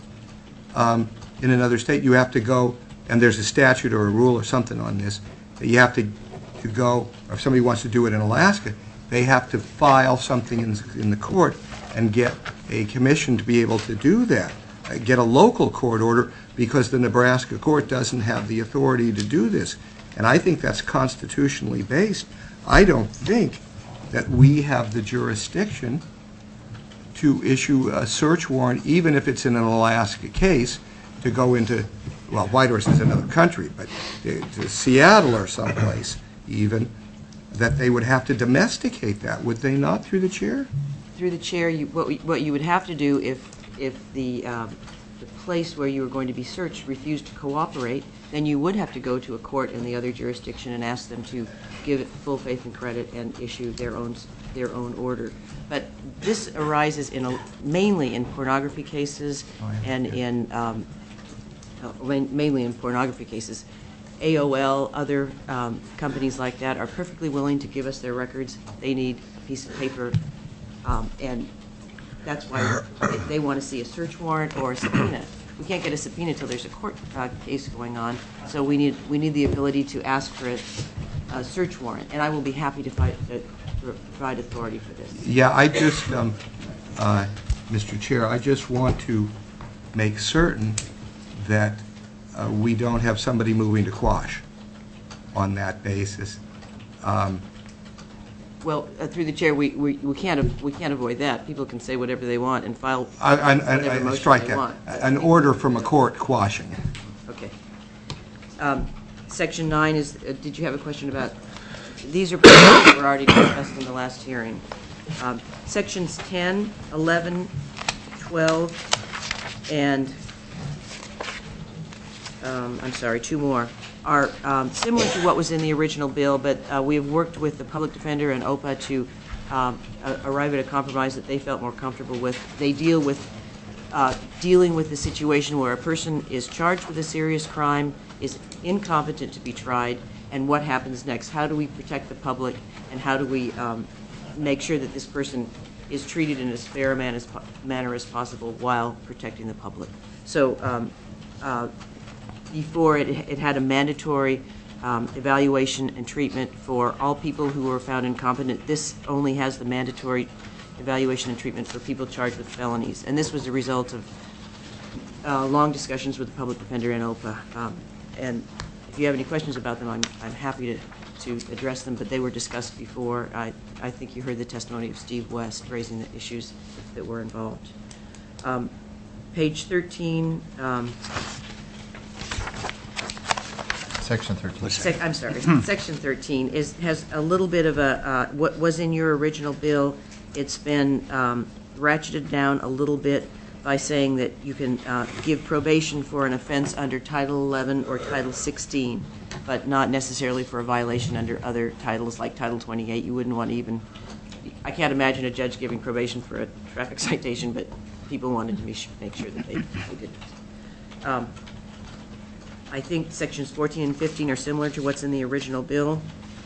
in another state, you have to go, and there's a statute or a rule or something on this, that you have to go, or if somebody wants to do it in Alaska, they have to file something in the court and get a commission to be able to do that, get a local court order, because the Nebraska court doesn't have the authority to do this. And I think that's constitutionally based. I don't think that we have the jurisdiction to issue a search warrant, even if it's in an Alaska case, to go into, well, Whitehorse is another country, but to Seattle or someplace even, that they would have to domesticate that, would they not, through the chair? Through the chair, what you would have to do if the place where you were going to be searched refused to cooperate, then you would have to go to a court in the other jurisdiction and ask them to give it full faith and credit and issue their own order. But this arises mainly in pornography cases and mainly in pornography cases. AOL, other companies like that are perfectly willing to give us their records. They need a piece of paper, and that's why they want to see a search warrant or a subpoena. We can't get a subpoena until there's a court case going on, so we need the ability to ask for a search warrant, and I will be happy to provide authority for this. Yeah, I just, Mr. Chair, I just want to make certain that we don't have somebody moving to quash on that basis. Well, through the chair, we can't avoid that. People can say whatever they want and file whatever motion they want. An order from a court quashing. Okay. Section 9 is. Did you have a question about? These are provisions that were already discussed in the last hearing. Sections 10, 11, 12, and I'm sorry, 2 more. Are similar to what was in the original bill, but we have worked with the public defender and OPA to arrive at a compromise that they felt more comfortable with. They deal with dealing with the situation where a person is charged with a serious crime, is incompetent to be tried, and what happens next. How do we protect the public, and how do we make sure that this person is treated in as fair a manner as possible while protecting the public? So before it had a mandatory evaluation and treatment for all people who were found incompetent. This only has the mandatory evaluation and treatment for people charged with felonies. And this was a result of long discussions with the public defender and OPA. And if you have any questions about them, I'm happy to address them, but they were discussed before. I think you heard the testimony of Steve West raising the issues that were involved. Page 13. Section 13. I'm sorry. Section 13 has a little bit of what was in your original bill. It's been ratcheted down a little bit by saying that you can give probation for an offense under Title 11 or Title 16, but not necessarily for a violation under other titles like Title 28. You wouldn't want to even. I can't imagine a judge giving probation for a traffic citation, but people wanted to make sure that they did. I think sections 14 and 15 are similar to what's in the original bill.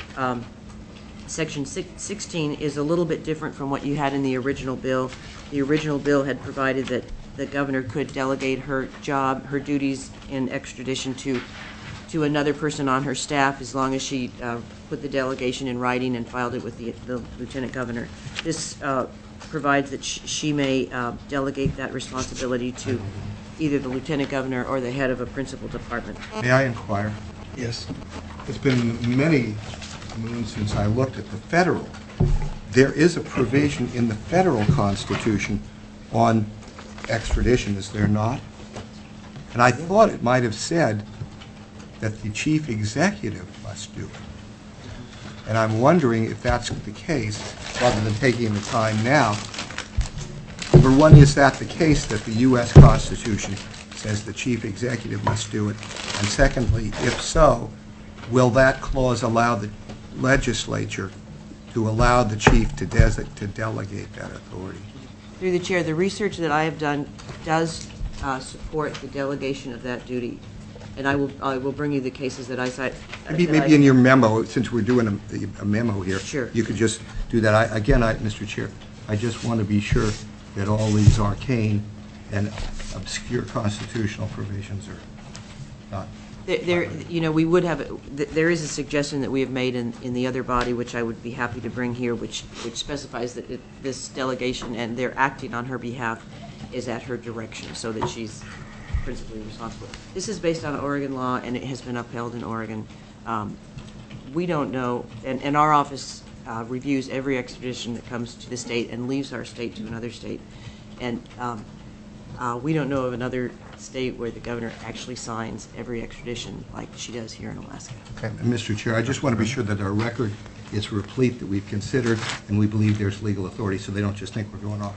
Section 16 is a little bit different from what you had in the original bill. The original bill had provided that the governor could delegate her job, her duties in extradition to another person on her staff as long as she put the delegation in writing and filed it with the lieutenant governor. This provides that she may delegate that responsibility to either the lieutenant governor or the head of a principal department. May I inquire? Yes. It's been many moons since I looked at the federal. There is a provision in the federal Constitution on extradition, is there not? And I thought it might have said that the chief executive must do it. And I'm wondering if that's the case, rather than taking the time now. Number one, is that the case that the U.S. Constitution says the chief executive must do it? And secondly, if so, will that clause allow the legislature to allow the chief to delegate that authority? Through the chair, the research that I have done does support the delegation of that duty. And I will bring you the cases that I cite. Maybe in your memo, since we're doing a memo here, sure, you could just do that. Mr. Chair, I just want to be sure that all these arcane and obscure constitutional provisions are not. We would have. There is a suggestion that we have made in the other body, which I would be happy to bring here, which specifies that this delegation and their acting on her behalf is at her direction, so that she's principally responsible. This is based on Oregon law, and it has been upheld in Oregon. We don't know, and our office reviews every extradition that comes to the state and leaves our state to another state. And we don't know of another state where the governor actually signs every extradition like she does here in Alaska. Okay. Mr. Chair, I just want to be sure that our record is replete, that we've considered and we believe there's legal authority, so they don't just think we're going off.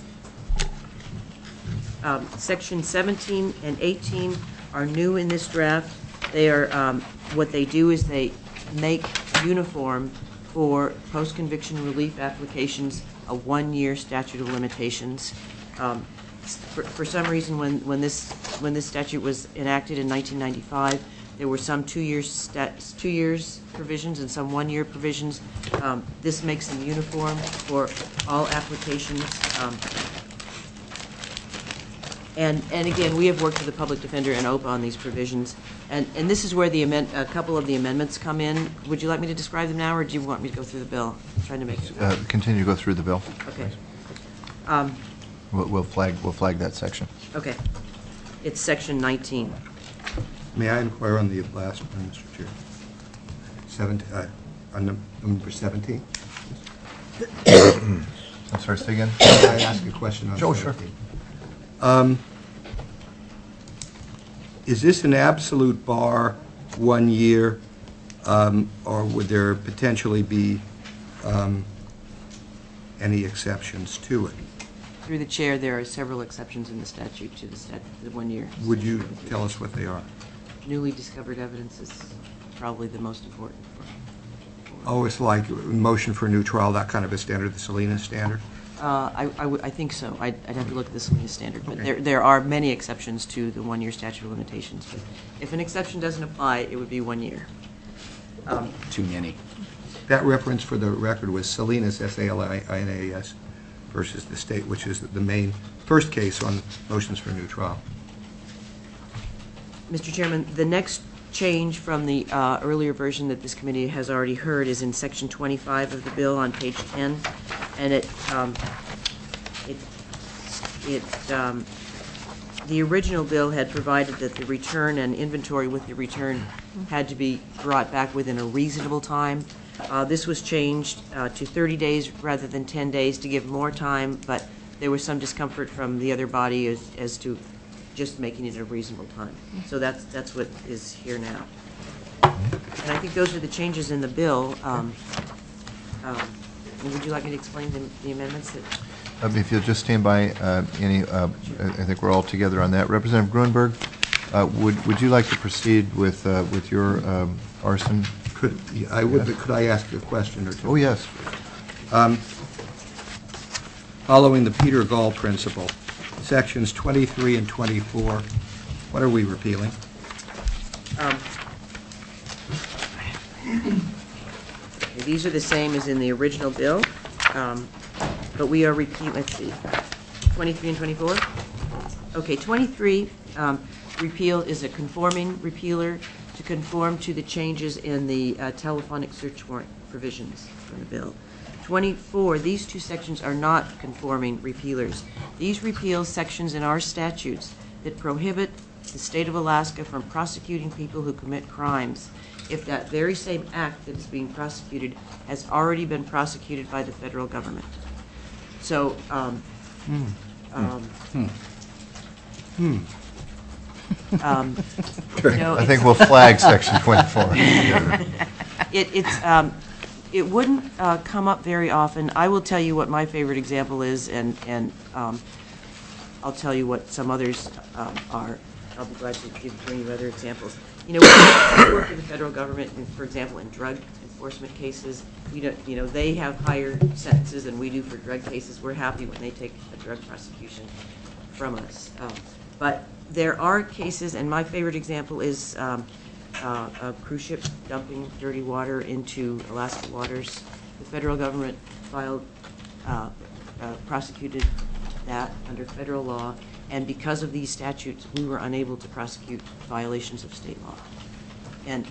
Section 17 and 18 are new in this draft. They are what they do is they make uniform for post-conviction relief applications a 1-year statute of limitations. For some reason, when this statute was enacted in 1995, there were some 2 years provisions and some 1-year provisions. This makes them uniform for all applications. And again, we have worked with the public defender and OPA on these provisions. And this is where a couple of the amendments come in. Would you like me to describe them now, or do you want me to go through the bill? I'm trying to make it. Continue to go through the bill. Okay. We'll flag that section. Okay. It's section 19. May I inquire on the last one, Mr. Chair? On number 17? I'm sorry, say again? May I ask a question on 17? Sure. Is this an absolute bar, 1 year, or would there potentially be any exceptions to it? Through the chair, there are several exceptions in the statute to the 1 year. Would you tell us what they are? Newly discovered evidence is probably the most important. Oh, it's like motion for a new trial, that kind of a standard, the Salinas standard? I think so. I'd have to look at the Salinas standard. But there are many exceptions to the 1 year statute of limitations. But if an exception doesn't apply, it would be 1 year. Too many. That reference for the record was Salinas, S-A-L-I-N-A-S, versus the state, which is the main first case on motions for new trial. Mr. Chairman, the next change from the earlier version that this committee has already heard is in Section 25 of the bill on page 10, and the original bill had provided that the return and inventory with the return had to be brought back within a reasonable time. This was changed to 30 days rather than 10 days to give more time, but there was some discomfort from the other body as to just making it a reasonable time. So that's what is here now. And I think those are the changes in the bill. Would you like me to explain the amendments that... If you'll just stand by, I think we're all together on that. Representative Grunberg, would you like to proceed with your arson? Could I ask a question or two? Oh, yes. Following the Peter Gall principle, sections 23 and 24, what are we repealing? These are the same as in the original bill, but we are repealing, let's see, 23 and 24? Okay, 23 repeal is a conforming repealer to conform to the changes in the telephonic search warrant provisions from the bill. 24, these two sections are not conforming repealers. These repeal sections in our statutes that prohibit the state of Alaska from prosecuting people who commit crimes if that very same act that is being prosecuted has already been prosecuted by the federal government. So, I think we'll flag section 24. It wouldn't come up very often. I will tell you what my favorite example is, and I'll tell you what some others are. I'll be glad to bring you other examples. You know, we work with the federal government, for example, in drug enforcement cases. They have higher sentences than we do for drug cases. We're happy when they take a drug prosecution from us. But there are cases, and my favorite example is a cruise ship dumping dirty water into Alaska waters. The federal government prosecuted that under federal law, and because of these statutes, we were unable to prosecute violations of state law. And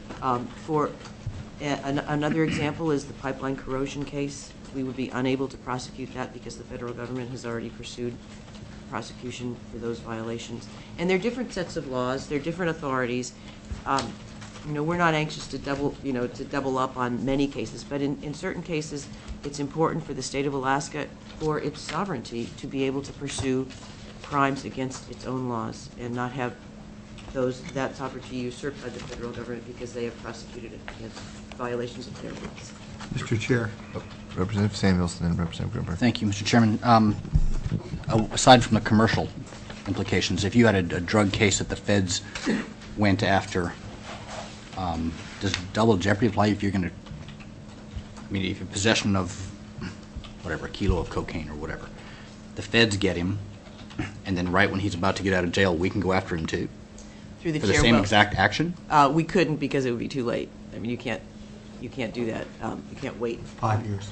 another example is the pipeline corrosion case. We would be unable to prosecute that because the federal government has already pursued prosecution for those violations. And they're different sets of laws. They're different authorities. We're not anxious to double up on many cases, but in certain cases, it's important for the state of Alaska, for its sovereignty, to be able to pursue crimes against its own laws and not have that sovereignty usurped by the federal government because they have prosecuted it against violations of their laws. Mr. Chair. Representative Samuelson and Representative Grunberg. Thank you, Mr. Chairman. Aside from the commercial implications, if you had a drug case that the feds went after, does double jeopardy apply if you're going to, if you're possession of whatever, a kilo of cocaine or whatever, the feds get him, and then right when he's about to get out of jail, we can go after him too? Through the for the same exact action? We couldn't because it would be too late. You can't do that. You can't wait. 5 years.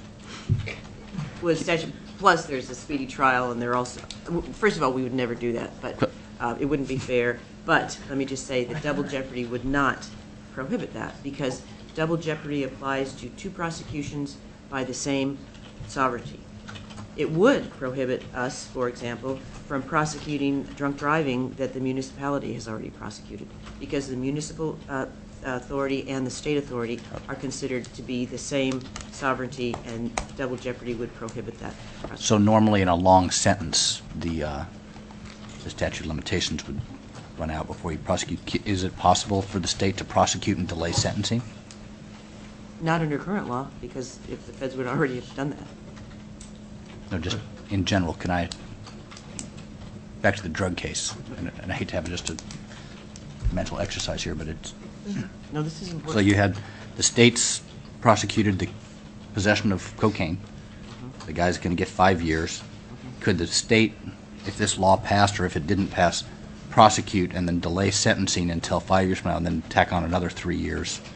Plus, there's a speedy trial, and first of all, we would never do that, but it wouldn't be fair. But let me just say that double jeopardy would not prohibit that, because double jeopardy applies to two prosecutions by the same sovereignty. It would prohibit us, for example, from prosecuting drunk driving that the municipality has already prosecuted, because the municipal authority and the state authority are considered to be the same sovereignty, and double jeopardy would prohibit that. So normally in a long sentence, the statute of limitations would run out before you prosecute. Is it possible for the state to prosecute and delay sentencing? Not under current law, because if the feds would already have done that. No, just in general, can I, back to the drug case, and I hate to have just a mental exercise here, but it's... No, this is important. So you had the states prosecuted the possession of cocaine. The guy's going to get 5 years. Could the state, if this law passed or if it didn't pass, prosecute and then delay sentencing until 5 years from now and then tack on another 3 years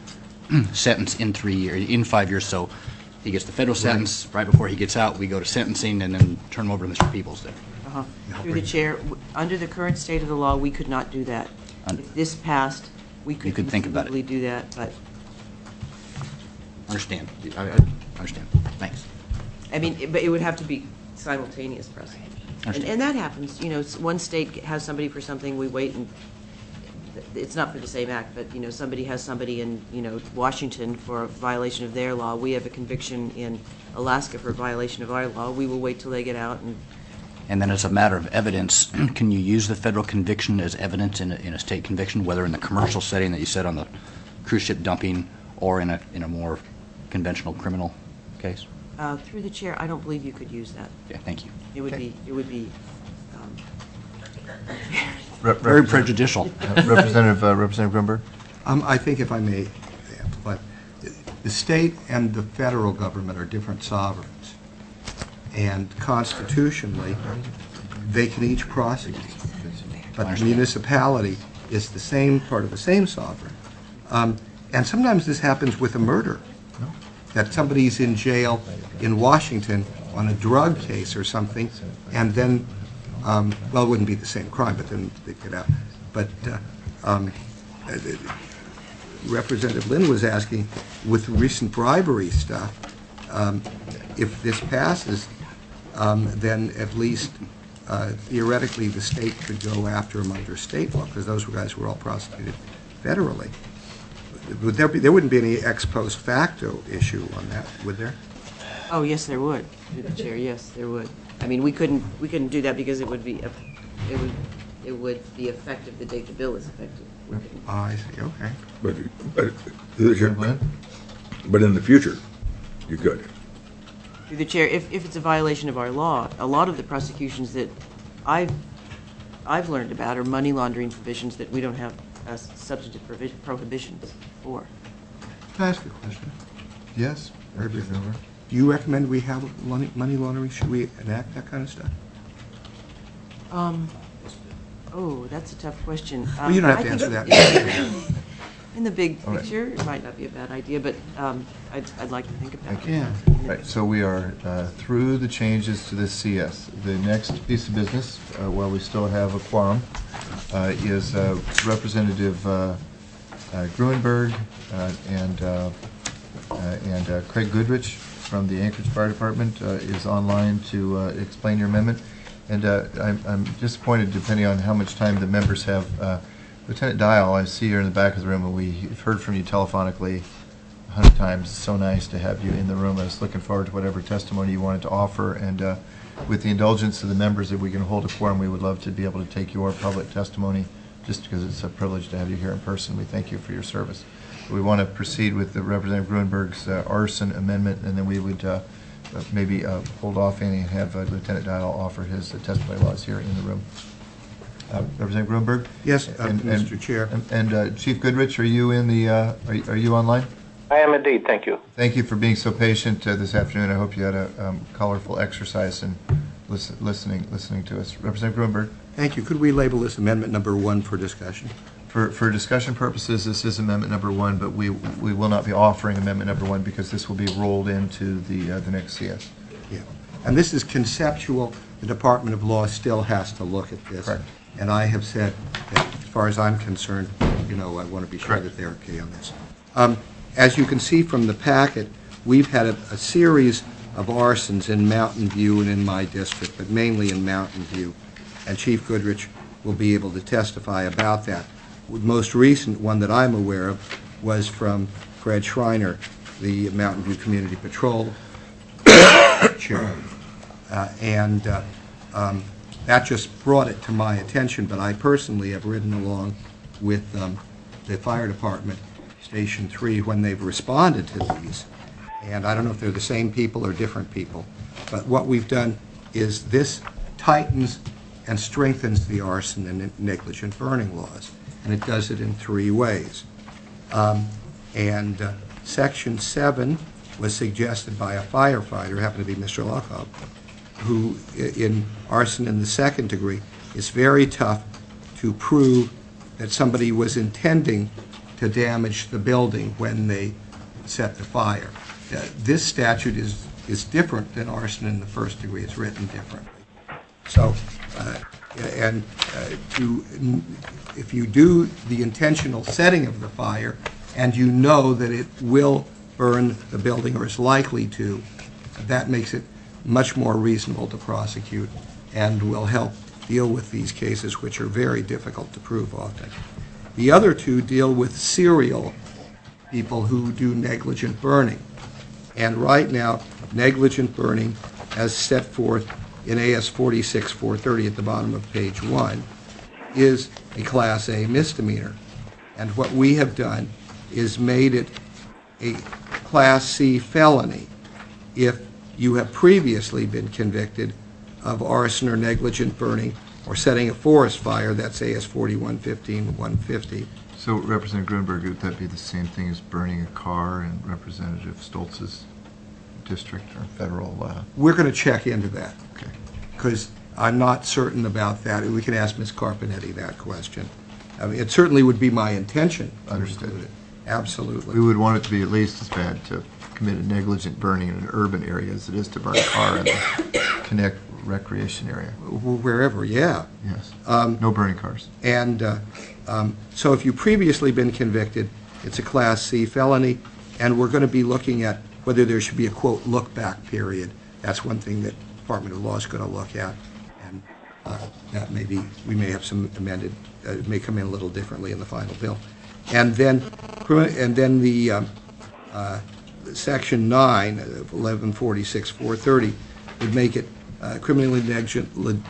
sentence in 3 years, in 5 years. So he gets the federal sentence right before he gets out. We go to sentencing and then turn him over to Mr. Peebles there. Through the chair, under the current state of the law, we could not do that. If this passed, we could You could think about it. conceivably do that, but, Understand. I understand. Thanks. I mean, but it would have to be simultaneous prosecution. And that happens, you know, one state has somebody for something, we wait, and it's not for the same act, but, you know, somebody has somebody in, you know, Washington for a violation of their law. We have a conviction in Alaska for a violation of our law. We will wait till they get out and. And then as a matter of evidence, can you use the federal conviction as evidence in a state conviction, whether in the commercial setting that you said on the cruise ship dumping or in a more conventional criminal case? Through the chair, I don't believe you could use that. Yeah, thank you. It would be Very prejudicial. Representative Grunberg? I think if I may, but the state and the federal government are different sovereigns. And constitutionally, they can each prosecute. But the municipality is the same part of the same sovereign. And sometimes this happens with a murder, that somebody's in jail in Washington on a drug case or something, and then, well, it wouldn't be the same crime, but then they get out. But Representative Lynn was asking, with recent bribery stuff, if this passes, then at least theoretically the state could go after them under state law, because those guys were all prosecuted federally. There wouldn't be any ex post facto issue on that, would there? Oh, yes, there would, through the chair, yes, there would. I mean, we couldn't do that because it would be effective the date the bill is effective. Oh, I see, okay. But in the future, you could. Through the chair, if it's a violation of our law, a lot of the prosecutions that I've learned about are money laundering provisions that we don't have substantive prohibitions for. Can I ask a question? Yes. Do you recommend we have money laundering? Should we enact that kind of stuff? Oh, that's a tough question. Well, you don't have to answer that. In the big picture, it might not be a bad idea, but I'd like to think about it. Yeah. Right, so we are through the changes to this CS. The next piece of business, while we still have a quorum, is Representative Gruenberg and Craig Goodrich from the Anchorage Fire Department is online to explain your amendment. And I'm disappointed, depending on how much time the members have. Lieutenant Dial, I see you in the back of the room, and we've heard from you telephonically 100 times. It's so nice to have you in the room. I was looking forward to whatever testimony you wanted to offer. And with the indulgence of the members, if we can hold a quorum, we would love to be able to take your public testimony, just because it's a privilege to have you here in person. We thank you for your service. We want to proceed with the Representative Gruenberg's arson amendment, and then we would maybe hold off and have Lieutenant Dial offer his testimony while he's here in the room. Representative Gruenberg? Yes, Mr. Chair. And Chief Goodrich, are you in the? Are you online? I am indeed. Thank you. Thank you for being so patient this afternoon. I hope you had a colorful exercise in listening to us. Representative Gruenberg? Thank you. Could we label this amendment number 1 for discussion? For discussion purposes, this is amendment number 1, but we will not be offering amendment number 1 because this will be rolled into the next CS. Yeah. And this is conceptual. The Department of Law still has to look at this. Correct. And I have said that, as far as I'm concerned, you know, I want to be sure that they're okay on this. As you can see from the packet, we've had a series of arsons in Mountain View and in my district, but mainly in Mountain View. And Chief Goodrich will be able to testify about that. The most recent one that I'm aware of was from Fred Schreiner, the Mountain View Community Patrol chair. That just brought it to my attention, but I personally have ridden along with the fire department, Station 3, when they've responded to these. And I don't know if they're the same people or different people, but what we've done is this tightens and strengthens the arson and negligent burning laws, and it does it in 3 ways. Section 7 was suggested by a firefighter, happened to be Mr. Lockoff, who in arson in the 2nd degree, it's very tough to prove that somebody was intending to damage the building when they set the fire. This statute is different than arson in the first degree. It's written differently. So, if you do the intentional setting of the fire and you know that it will burn the building or is likely to, that makes it much more reasonable to prosecute and will help deal with these cases, which are very difficult to prove often. The other two deal with serial people who do negligent burning. And right now, negligent burning, as set forth in AS 46-430 at the bottom of page 1, is a Class A misdemeanor. And what we have done is made it a Class C felony if you have previously been convicted of arson or negligent burning or setting a forest fire. That's AS 41-15-150. So, Representative Grunberg, would that be the same thing as burning a car in Representative Stoltz's district or federal? We're going to check into that. Okay. Because I'm not certain about that. We can ask Ms. Carpenetti that question. I mean, it certainly would be my intention. Understood. Absolutely. We would want it to be at least as bad to commit a negligent burning in an urban area as it is to burn a car in a Connect recreation area. Wherever, yeah. Yes. No burning cars. And so if you've previously been convicted, it's a Class C felony, and we're going to be looking at whether there should be a, quote, look-back period. That's one thing that the Department of Law is going to look at, and that may be, we may have some amended, it may come in a little differently in the final bill. And then the Section 9 of 1146-430 would make it criminally negligent.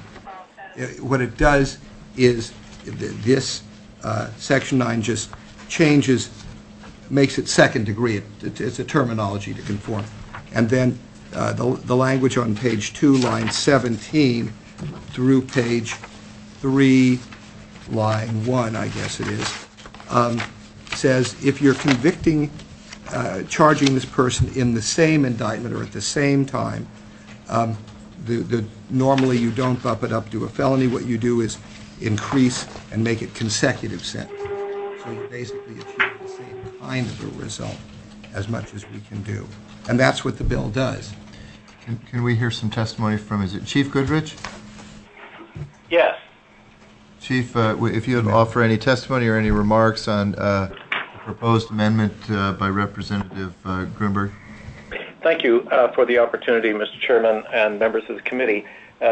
What it does is this Section 9 just changes, makes it second degree. It's a terminology to conform. And then the language on page 2, line 17, through page 3, line 1, I guess it is, says if you're convicting, charging this person in the same indictment or at the same time, normally you don't bump it up to a felony. What you do is increase and make it consecutive sentence. So you basically achieve the same kind of a result as much as we can do. And that's what the bill does. Can we hear some testimony from, is it Chief Goodrich? Yes. Chief, if you would offer any testimony or any remarks on the proposed amendment by Representative Grunberg. Thank you for the opportunity, Mr. Chairman and members of the committee.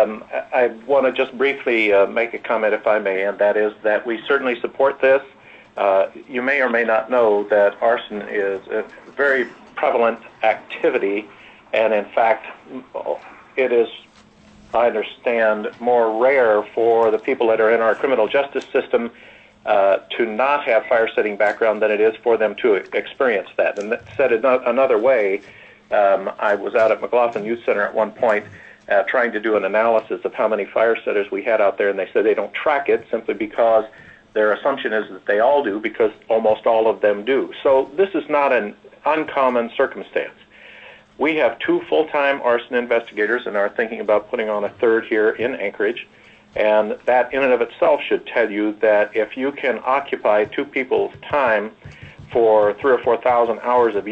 I want to just briefly make a comment, if I may, and that is that we certainly support this. You may or may not know that arson is a very prevalent activity, and in fact, it is, I understand, more rare for the people that are in our criminal justice system to not have fire-setting background than it is for them to experience that. And that said another way, I was out at McLaughlin Youth Center at one point trying to do an analysis of how many fire setters we had out there, and they said they don't track it simply because their assumption is that they all do, because almost all of them do. So this is not an uncommon circumstance. We have 2 full-time arson investigators and are thinking about putting on a 3rd here in Anchorage, and that in and of itself should tell you that if you can occupy 2 people's time for 3,000 or 4,000 hours a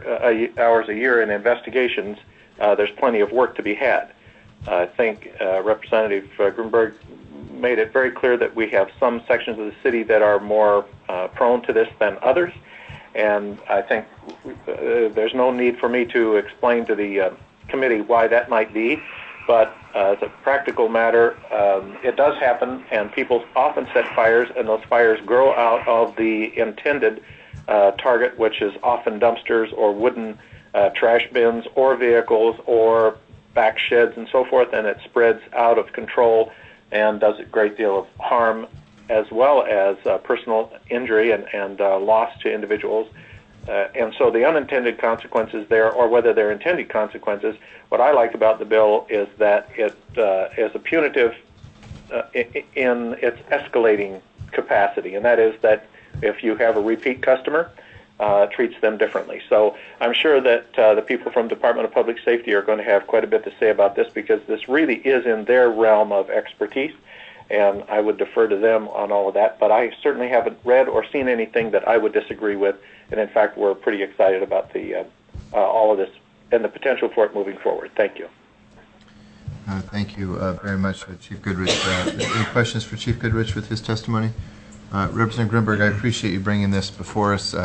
year in investigations, there's plenty of work to be had. I think Representative Grunberg made it very clear that we have some sections of the city that are more prone to this than others, and I think there's no need for me to explain to the committee why that might be, but as a practical matter, it does happen, and people often set fires, and those fires grow out of the intended target, which is often dumpsters or wooden trash bins or vehicles or back sheds and so forth, and it spreads out of control and does a great deal of harm as well as personal injury and loss to individuals. And so the unintended consequences there, or whether they're intended consequences, what I like about the bill is that it is a punitive in its escalating capacity, and that is that if you have a repeat customer, treats them differently. So I'm sure that the people from Department of Public Safety are going to have quite a bit to say about this, because this really is in their realm of expertise. and I would defer to them on all of that. But I certainly haven't read or seen anything that I would disagree with, and in fact, we're pretty excited about the all of this and the potential for it moving forward. Thank you. Thank you very much, Chief Goodrich. Any questions for Chief Goodrich with his testimony? Representative Grimberg, I appreciate you bringing this before us.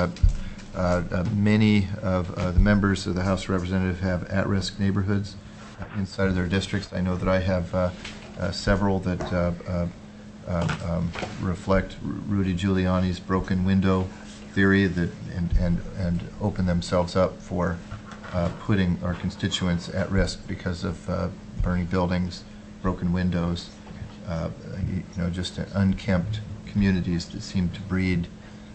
Many of the members of the House of Representatives have at-risk neighborhoods inside of their districts. I know that I have several that reflect Rudy Giuliani's broken window theory that and open themselves up for putting our constituents at risk because of burning buildings, broken windows, just unkempt communities that seem to breed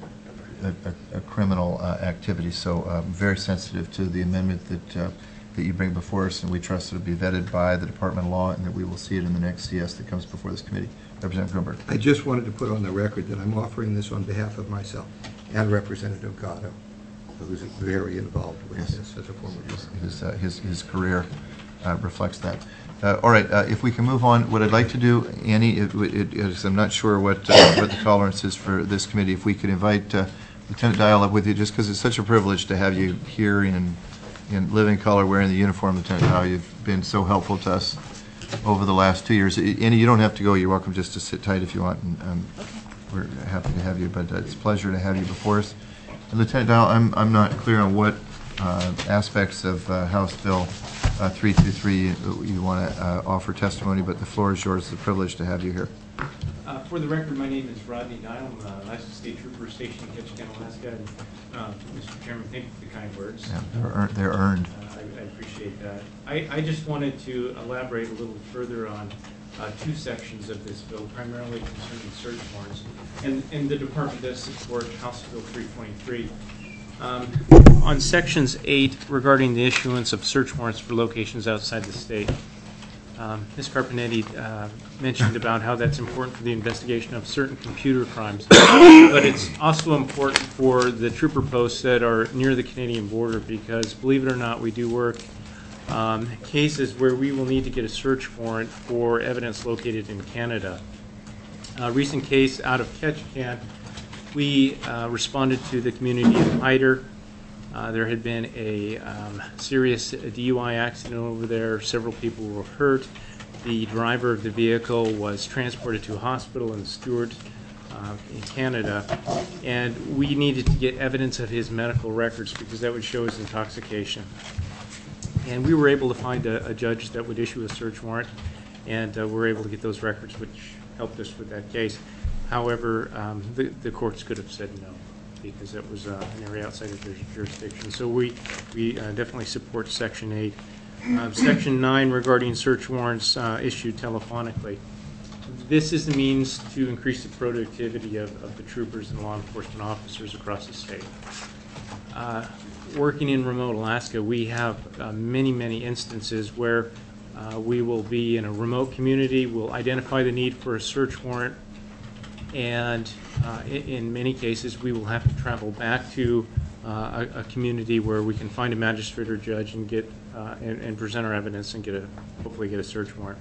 a criminal activity. So I'm very sensitive to the amendment that you bring before us, and we trust it will be vetted by the Department of Law and that we will see it in the next CS that comes before this committee. Representative Grimberg. I just wanted to put on the record that I'm offering this on behalf of myself and Representative Gatto, who's very involved with this as a former his career reflects that. All right, if we can move on, what I'd like to do, Annie, is I'm not sure what the tolerance is for this committee. If we could invite Lieutenant Dial up with you, just because it's such a privilege to have you here in living color wearing the uniform, Lieutenant Dial. You've been so helpful to us over the last 2 years. Annie, you don't have to go. You're welcome just to sit tight if you want. And, we're happy to have you, but it's a pleasure to have you before us. And Lieutenant Dial, I'm not clear on what aspects of House Bill 323 you want to offer testimony, but the floor is yours. It's a privilege to have you here. For the record, my name is Rodney Dial. I'm an Alaska State Trooper stationed in Ketchikan, Alaska. And, Mr. Chairman, thank you for the kind words. Yeah, they're earned. I appreciate that. I just wanted to elaborate a little further on two sections of this bill, primarily concerning search warrants. And the Department does support House Bill 323. On Sections 8, regarding the issuance of search warrants for locations outside the state, Ms. Carpenetti mentioned about how that's important for the investigation of certain computer crimes, but it's also important for the trooper posts that are near the Canadian border because, believe it or not, we do work cases where we will need to get a search warrant for evidence located in Canada. A recent case out of Ketchikan, we responded to the community of Hyder. There had been a serious DUI accident over there. Several people were hurt. The driver of the vehicle was transported to a hospital in Stewart in Canada, and we needed to get evidence of his medical records because that would show his intoxication. And we were able to find a judge that would issue a search warrant, and we were able to get those records, which helped us with that case. However, the courts could have said no because it was an area outside of their jurisdiction. So we definitely support Section 8. Section 9 regarding search warrants issued telephonically. This is the means to increase the productivity of the troopers and law enforcement officers across the state. Working in remote Alaska, we have many instances where we will be in a remote community, we'll identify the need for a search warrant, and in many cases we will have to travel back to a community where we can find a magistrate or judge and get and present our evidence and hopefully get a search warrant.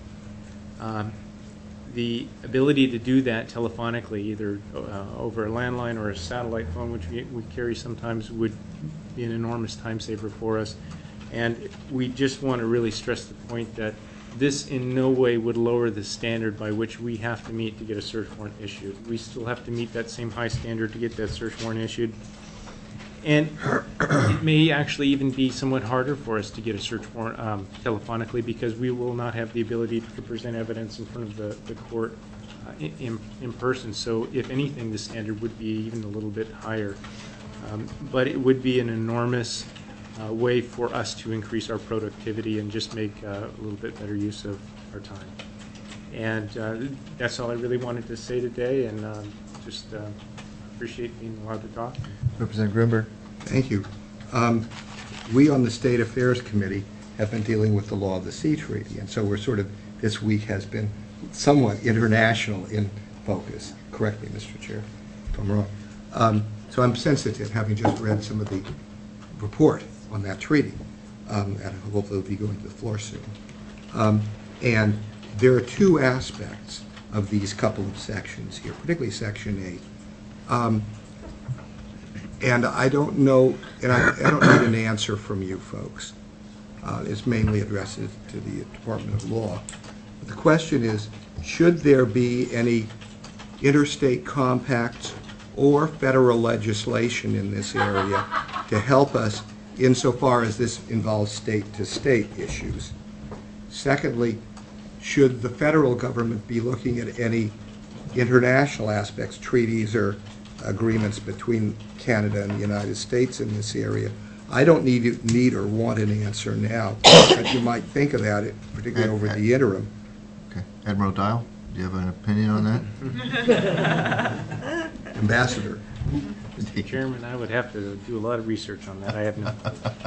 The ability to do that telephonically, either over a landline or a satellite phone, which we carry sometimes, would be an enormous time saver for us. And we just want to really stress the point that this in no way would lower the standard by which we have to meet to get a search warrant issued. We still have to meet that same high standard to get that search warrant issued. And it may actually even be somewhat harder for us to get a search warrant telephonically because we will not have the ability to present evidence in front of the court in person. So if anything, the standard would be even a little bit higher. But it would be an enormous way for us to increase our productivity and just make a little bit better use of our time. And that's all I really wanted to say today, and just appreciate being allowed to talk. Representative Grimberg. Thank you. We on the State Affairs Committee have been dealing with the Law of the Sea Treaty, and so we're this week has been somewhat international in focus. Correct me, Mr. Chair, if I'm wrong. So I'm sensitive, having just read some of the report on that treaty, and hopefully it'll be going to the floor soon. And there are two aspects of these couple of sections here, particularly Section 8. And I don't know, and I don't need an answer from you folks. It's mainly addressed to the Department of Law. But the question is, should there be any interstate compacts or federal legislation in this area to help us insofar as this involves state-to-state issues? Secondly, should the federal government be looking at any international aspects, treaties or agreements between Canada and the United States in this area? I don't need or want an answer now, but you might think about it, particularly over the interim. Okay. Admiral Dial, do you have an opinion on that? Ambassador. Mr. Chairman, I would have to do a lot of research on that. I have no.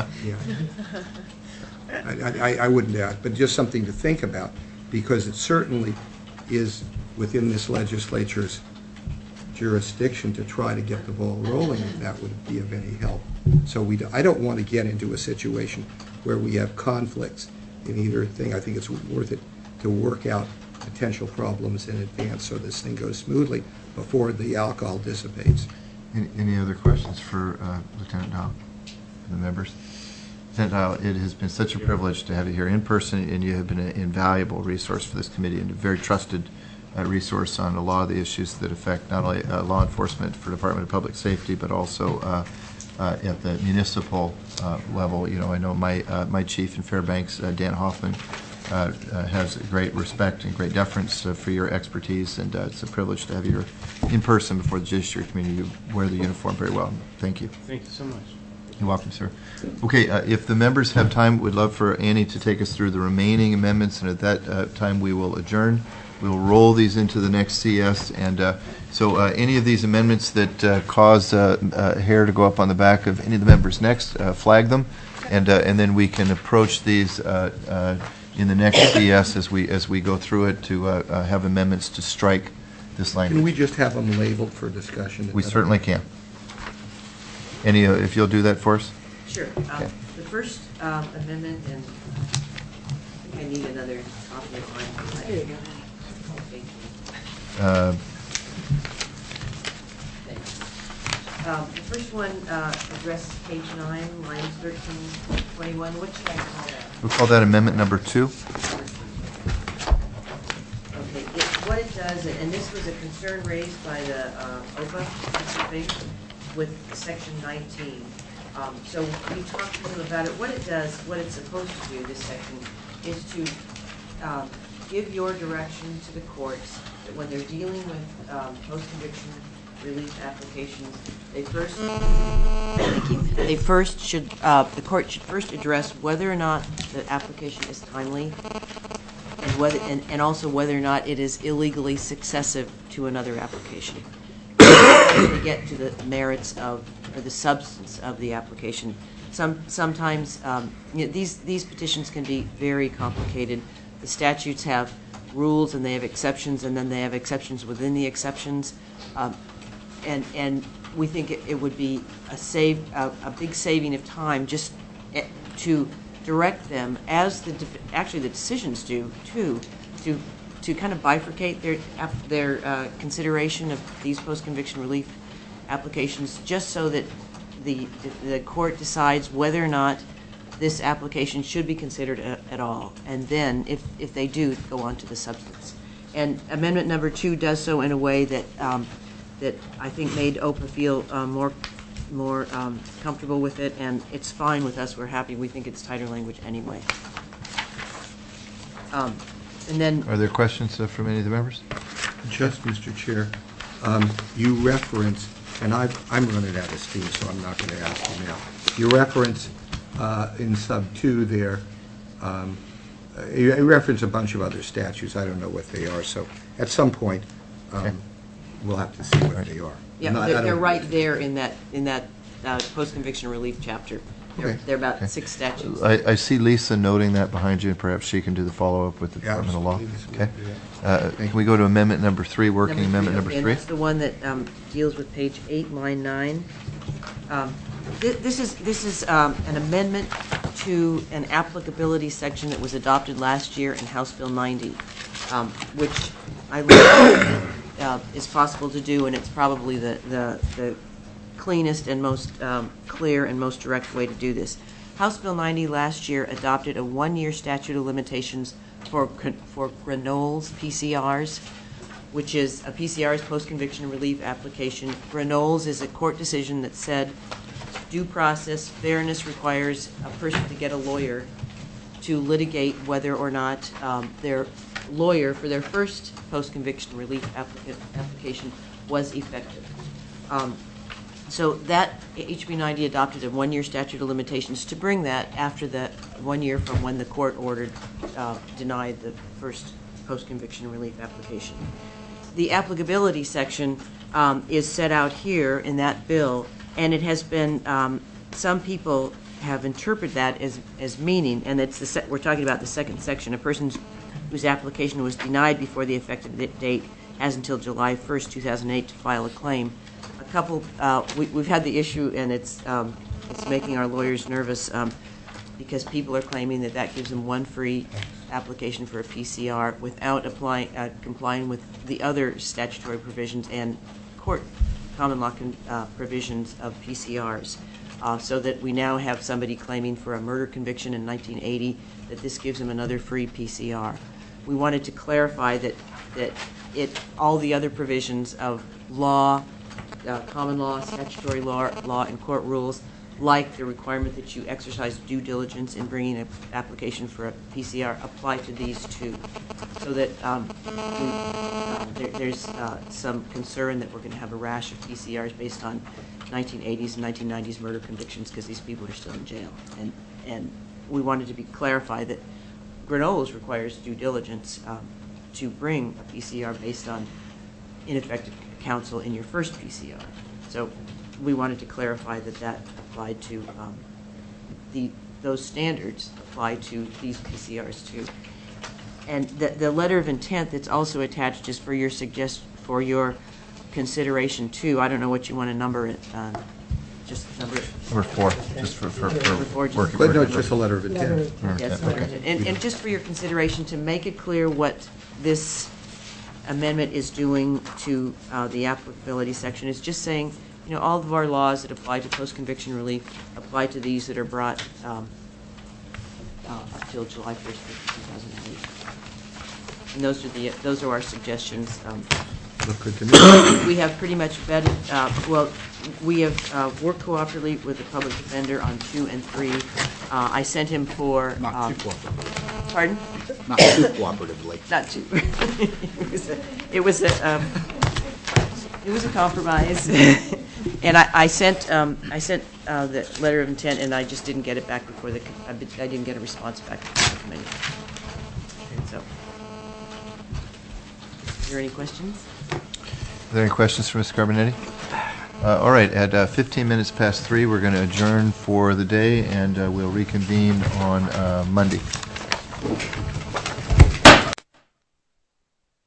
Yeah. I wouldn't add, but just something to think about, because it certainly is within this legislature's jurisdiction to try to get the ball rolling, if that would be of any help. So I don't want to get into a situation where we have conflicts in either thing. I think it's worth it to work out potential problems in advance so this thing goes smoothly before the alcohol dissipates. Any other questions for Lieutenant Dial and the members? Lieutenant Dial, it has been such a privilege to have you here in person, and you have been an invaluable resource for this committee and a very trusted resource on a lot of the issues that affect not only law enforcement for Department of Public Safety, but also at the municipal level. You know, I know my chief in Fairbanks, Dan Hoffman, has great respect and great deference for your expertise, and it's a privilege to have you in person before the Judiciary Committee. You wear the uniform very well. Thank you. Thank you so much. You're welcome, sir. Okay, if the members have time, we'd love for Annie to take us through the remaining amendments, and at that time we will adjourn. We will roll these into the next CS, and so any of these amendments that cause hair to go up on the back of any of the members next, flag them, and then we can approach these in the next CS as we go through it to have amendments to strike this language. Can we just have them labeled for discussion? We certainly can. Any, if you'll do that for us? Sure. Okay. The first amendment, and I think I need another copy of mine. There you go. The first one addresses page 9, lines 13, 21. What should I call that? We'll call that amendment number 2. Okay. What it does, and this was a concern raised by the OPA with section 19. So we talked to them about it. What it does, what it's supposed to do, this section, is to give your direction to the courts that when they're dealing with post-conviction relief applications, the court should first address whether or not the application is timely, and also whether or not it is illegally successive to another application. To get to the merits of, or the substance of the application. Sometimes these petitions can be very complicated. The statutes have rules and they have exceptions, and then they have exceptions within the exceptions. And we think it would be a big saving of time just to direct them, as actually the decisions do too, to kind of bifurcate their consideration of these post-conviction relief applications, just so that the court decides whether or not this application should be considered at all, and then if they do, go on to the substance. And amendment number 2 does so in a way that that I think made OPA feel more comfortable with it, and it's fine with us. We're happy. We think it's tighter language anyway. And then, are there questions from any of the members? Just, Mr. Chair, you reference, and I'm running out of steam, so I'm not going to ask you now. You reference in sub 2 there, you reference a bunch of other statutes. I don't know what they are, so at some point we'll have to see what they are. Yeah, they're right there in that post-conviction relief chapter. They're about 6 statutes. I see Lisa noting that behind you, and perhaps she can do the follow-up with the Department of Law. Okay. Can we go to amendment number 3, working amendment number 3? And that's the one that deals with page 8, line 9. This is an amendment to an applicability section that was adopted last year in House Bill 90. which I learned is possible to do, and it's probably the cleanest and most clear and most direct way to do this. House Bill 90 last year adopted a one-year statute of limitations for Granol's PCRs, which is a PCR's post-conviction relief application. Granol's is a court decision that said due process fairness requires a person to get a lawyer to litigate whether or not their lawyer for their first post-conviction relief application was effective. So that HB 90 adopted a one-year statute of limitations to bring that after the 1 year from when the court ordered denied the first post-conviction relief application. The applicability section is set out here in that bill, and it has been some people have interpreted that as meaning, and it's we're talking about the second section. A person whose application was denied before the effective date has until July 1st, 2008 to file a claim. We've had the issue, and it's making our lawyers nervous because people are claiming that gives them one free application for a PCR without complying with the other statutory provisions and court common law provisions of PCRs. So that we now have somebody claiming for a murder conviction in 1980 that this gives them another free PCR. We wanted to clarify that all the other provisions of law, common law, statutory law, and court rules, like the requirement that you exercise due diligence in bringing an application for a PCR, apply to these too. So that there's some concern that we're going to have a rash of PCRs based on 1980s and 1990s murder convictions because these people are still in jail. And we wanted to be clarified that Granol's requires due diligence to bring a PCR based on ineffective counsel in your first PCR. So we wanted to clarify that applied to those standards apply to these PCRs too. And the letter of intent that's also attached is for your consideration too. I don't know what you want to number it. Just number it. Number 4, just for working. But no, it's just a letter of intent. Yes, letter of intent. And just for your consideration, to make it clear what this amendment is doing to the applicability section, is just saying, all of our laws that apply to post-conviction relief apply to these that are brought up till July 1st, 2008. And those are our suggestions. Look good to me. We have pretty much vetted, we have worked cooperatively with the public defender on 2 and 3. I sent him for... Not too cooperatively. Pardon? Not too cooperatively. Not too. It was a compromise. And I sent the letter of intent, and I just didn't get it back before I didn't get a response back from the committee. And so, are there any questions? Are there any questions for Ms. Carbonetti? All right, at 15 minutes past 3, we're going to adjourn for the day, and we'll reconvene on Monday.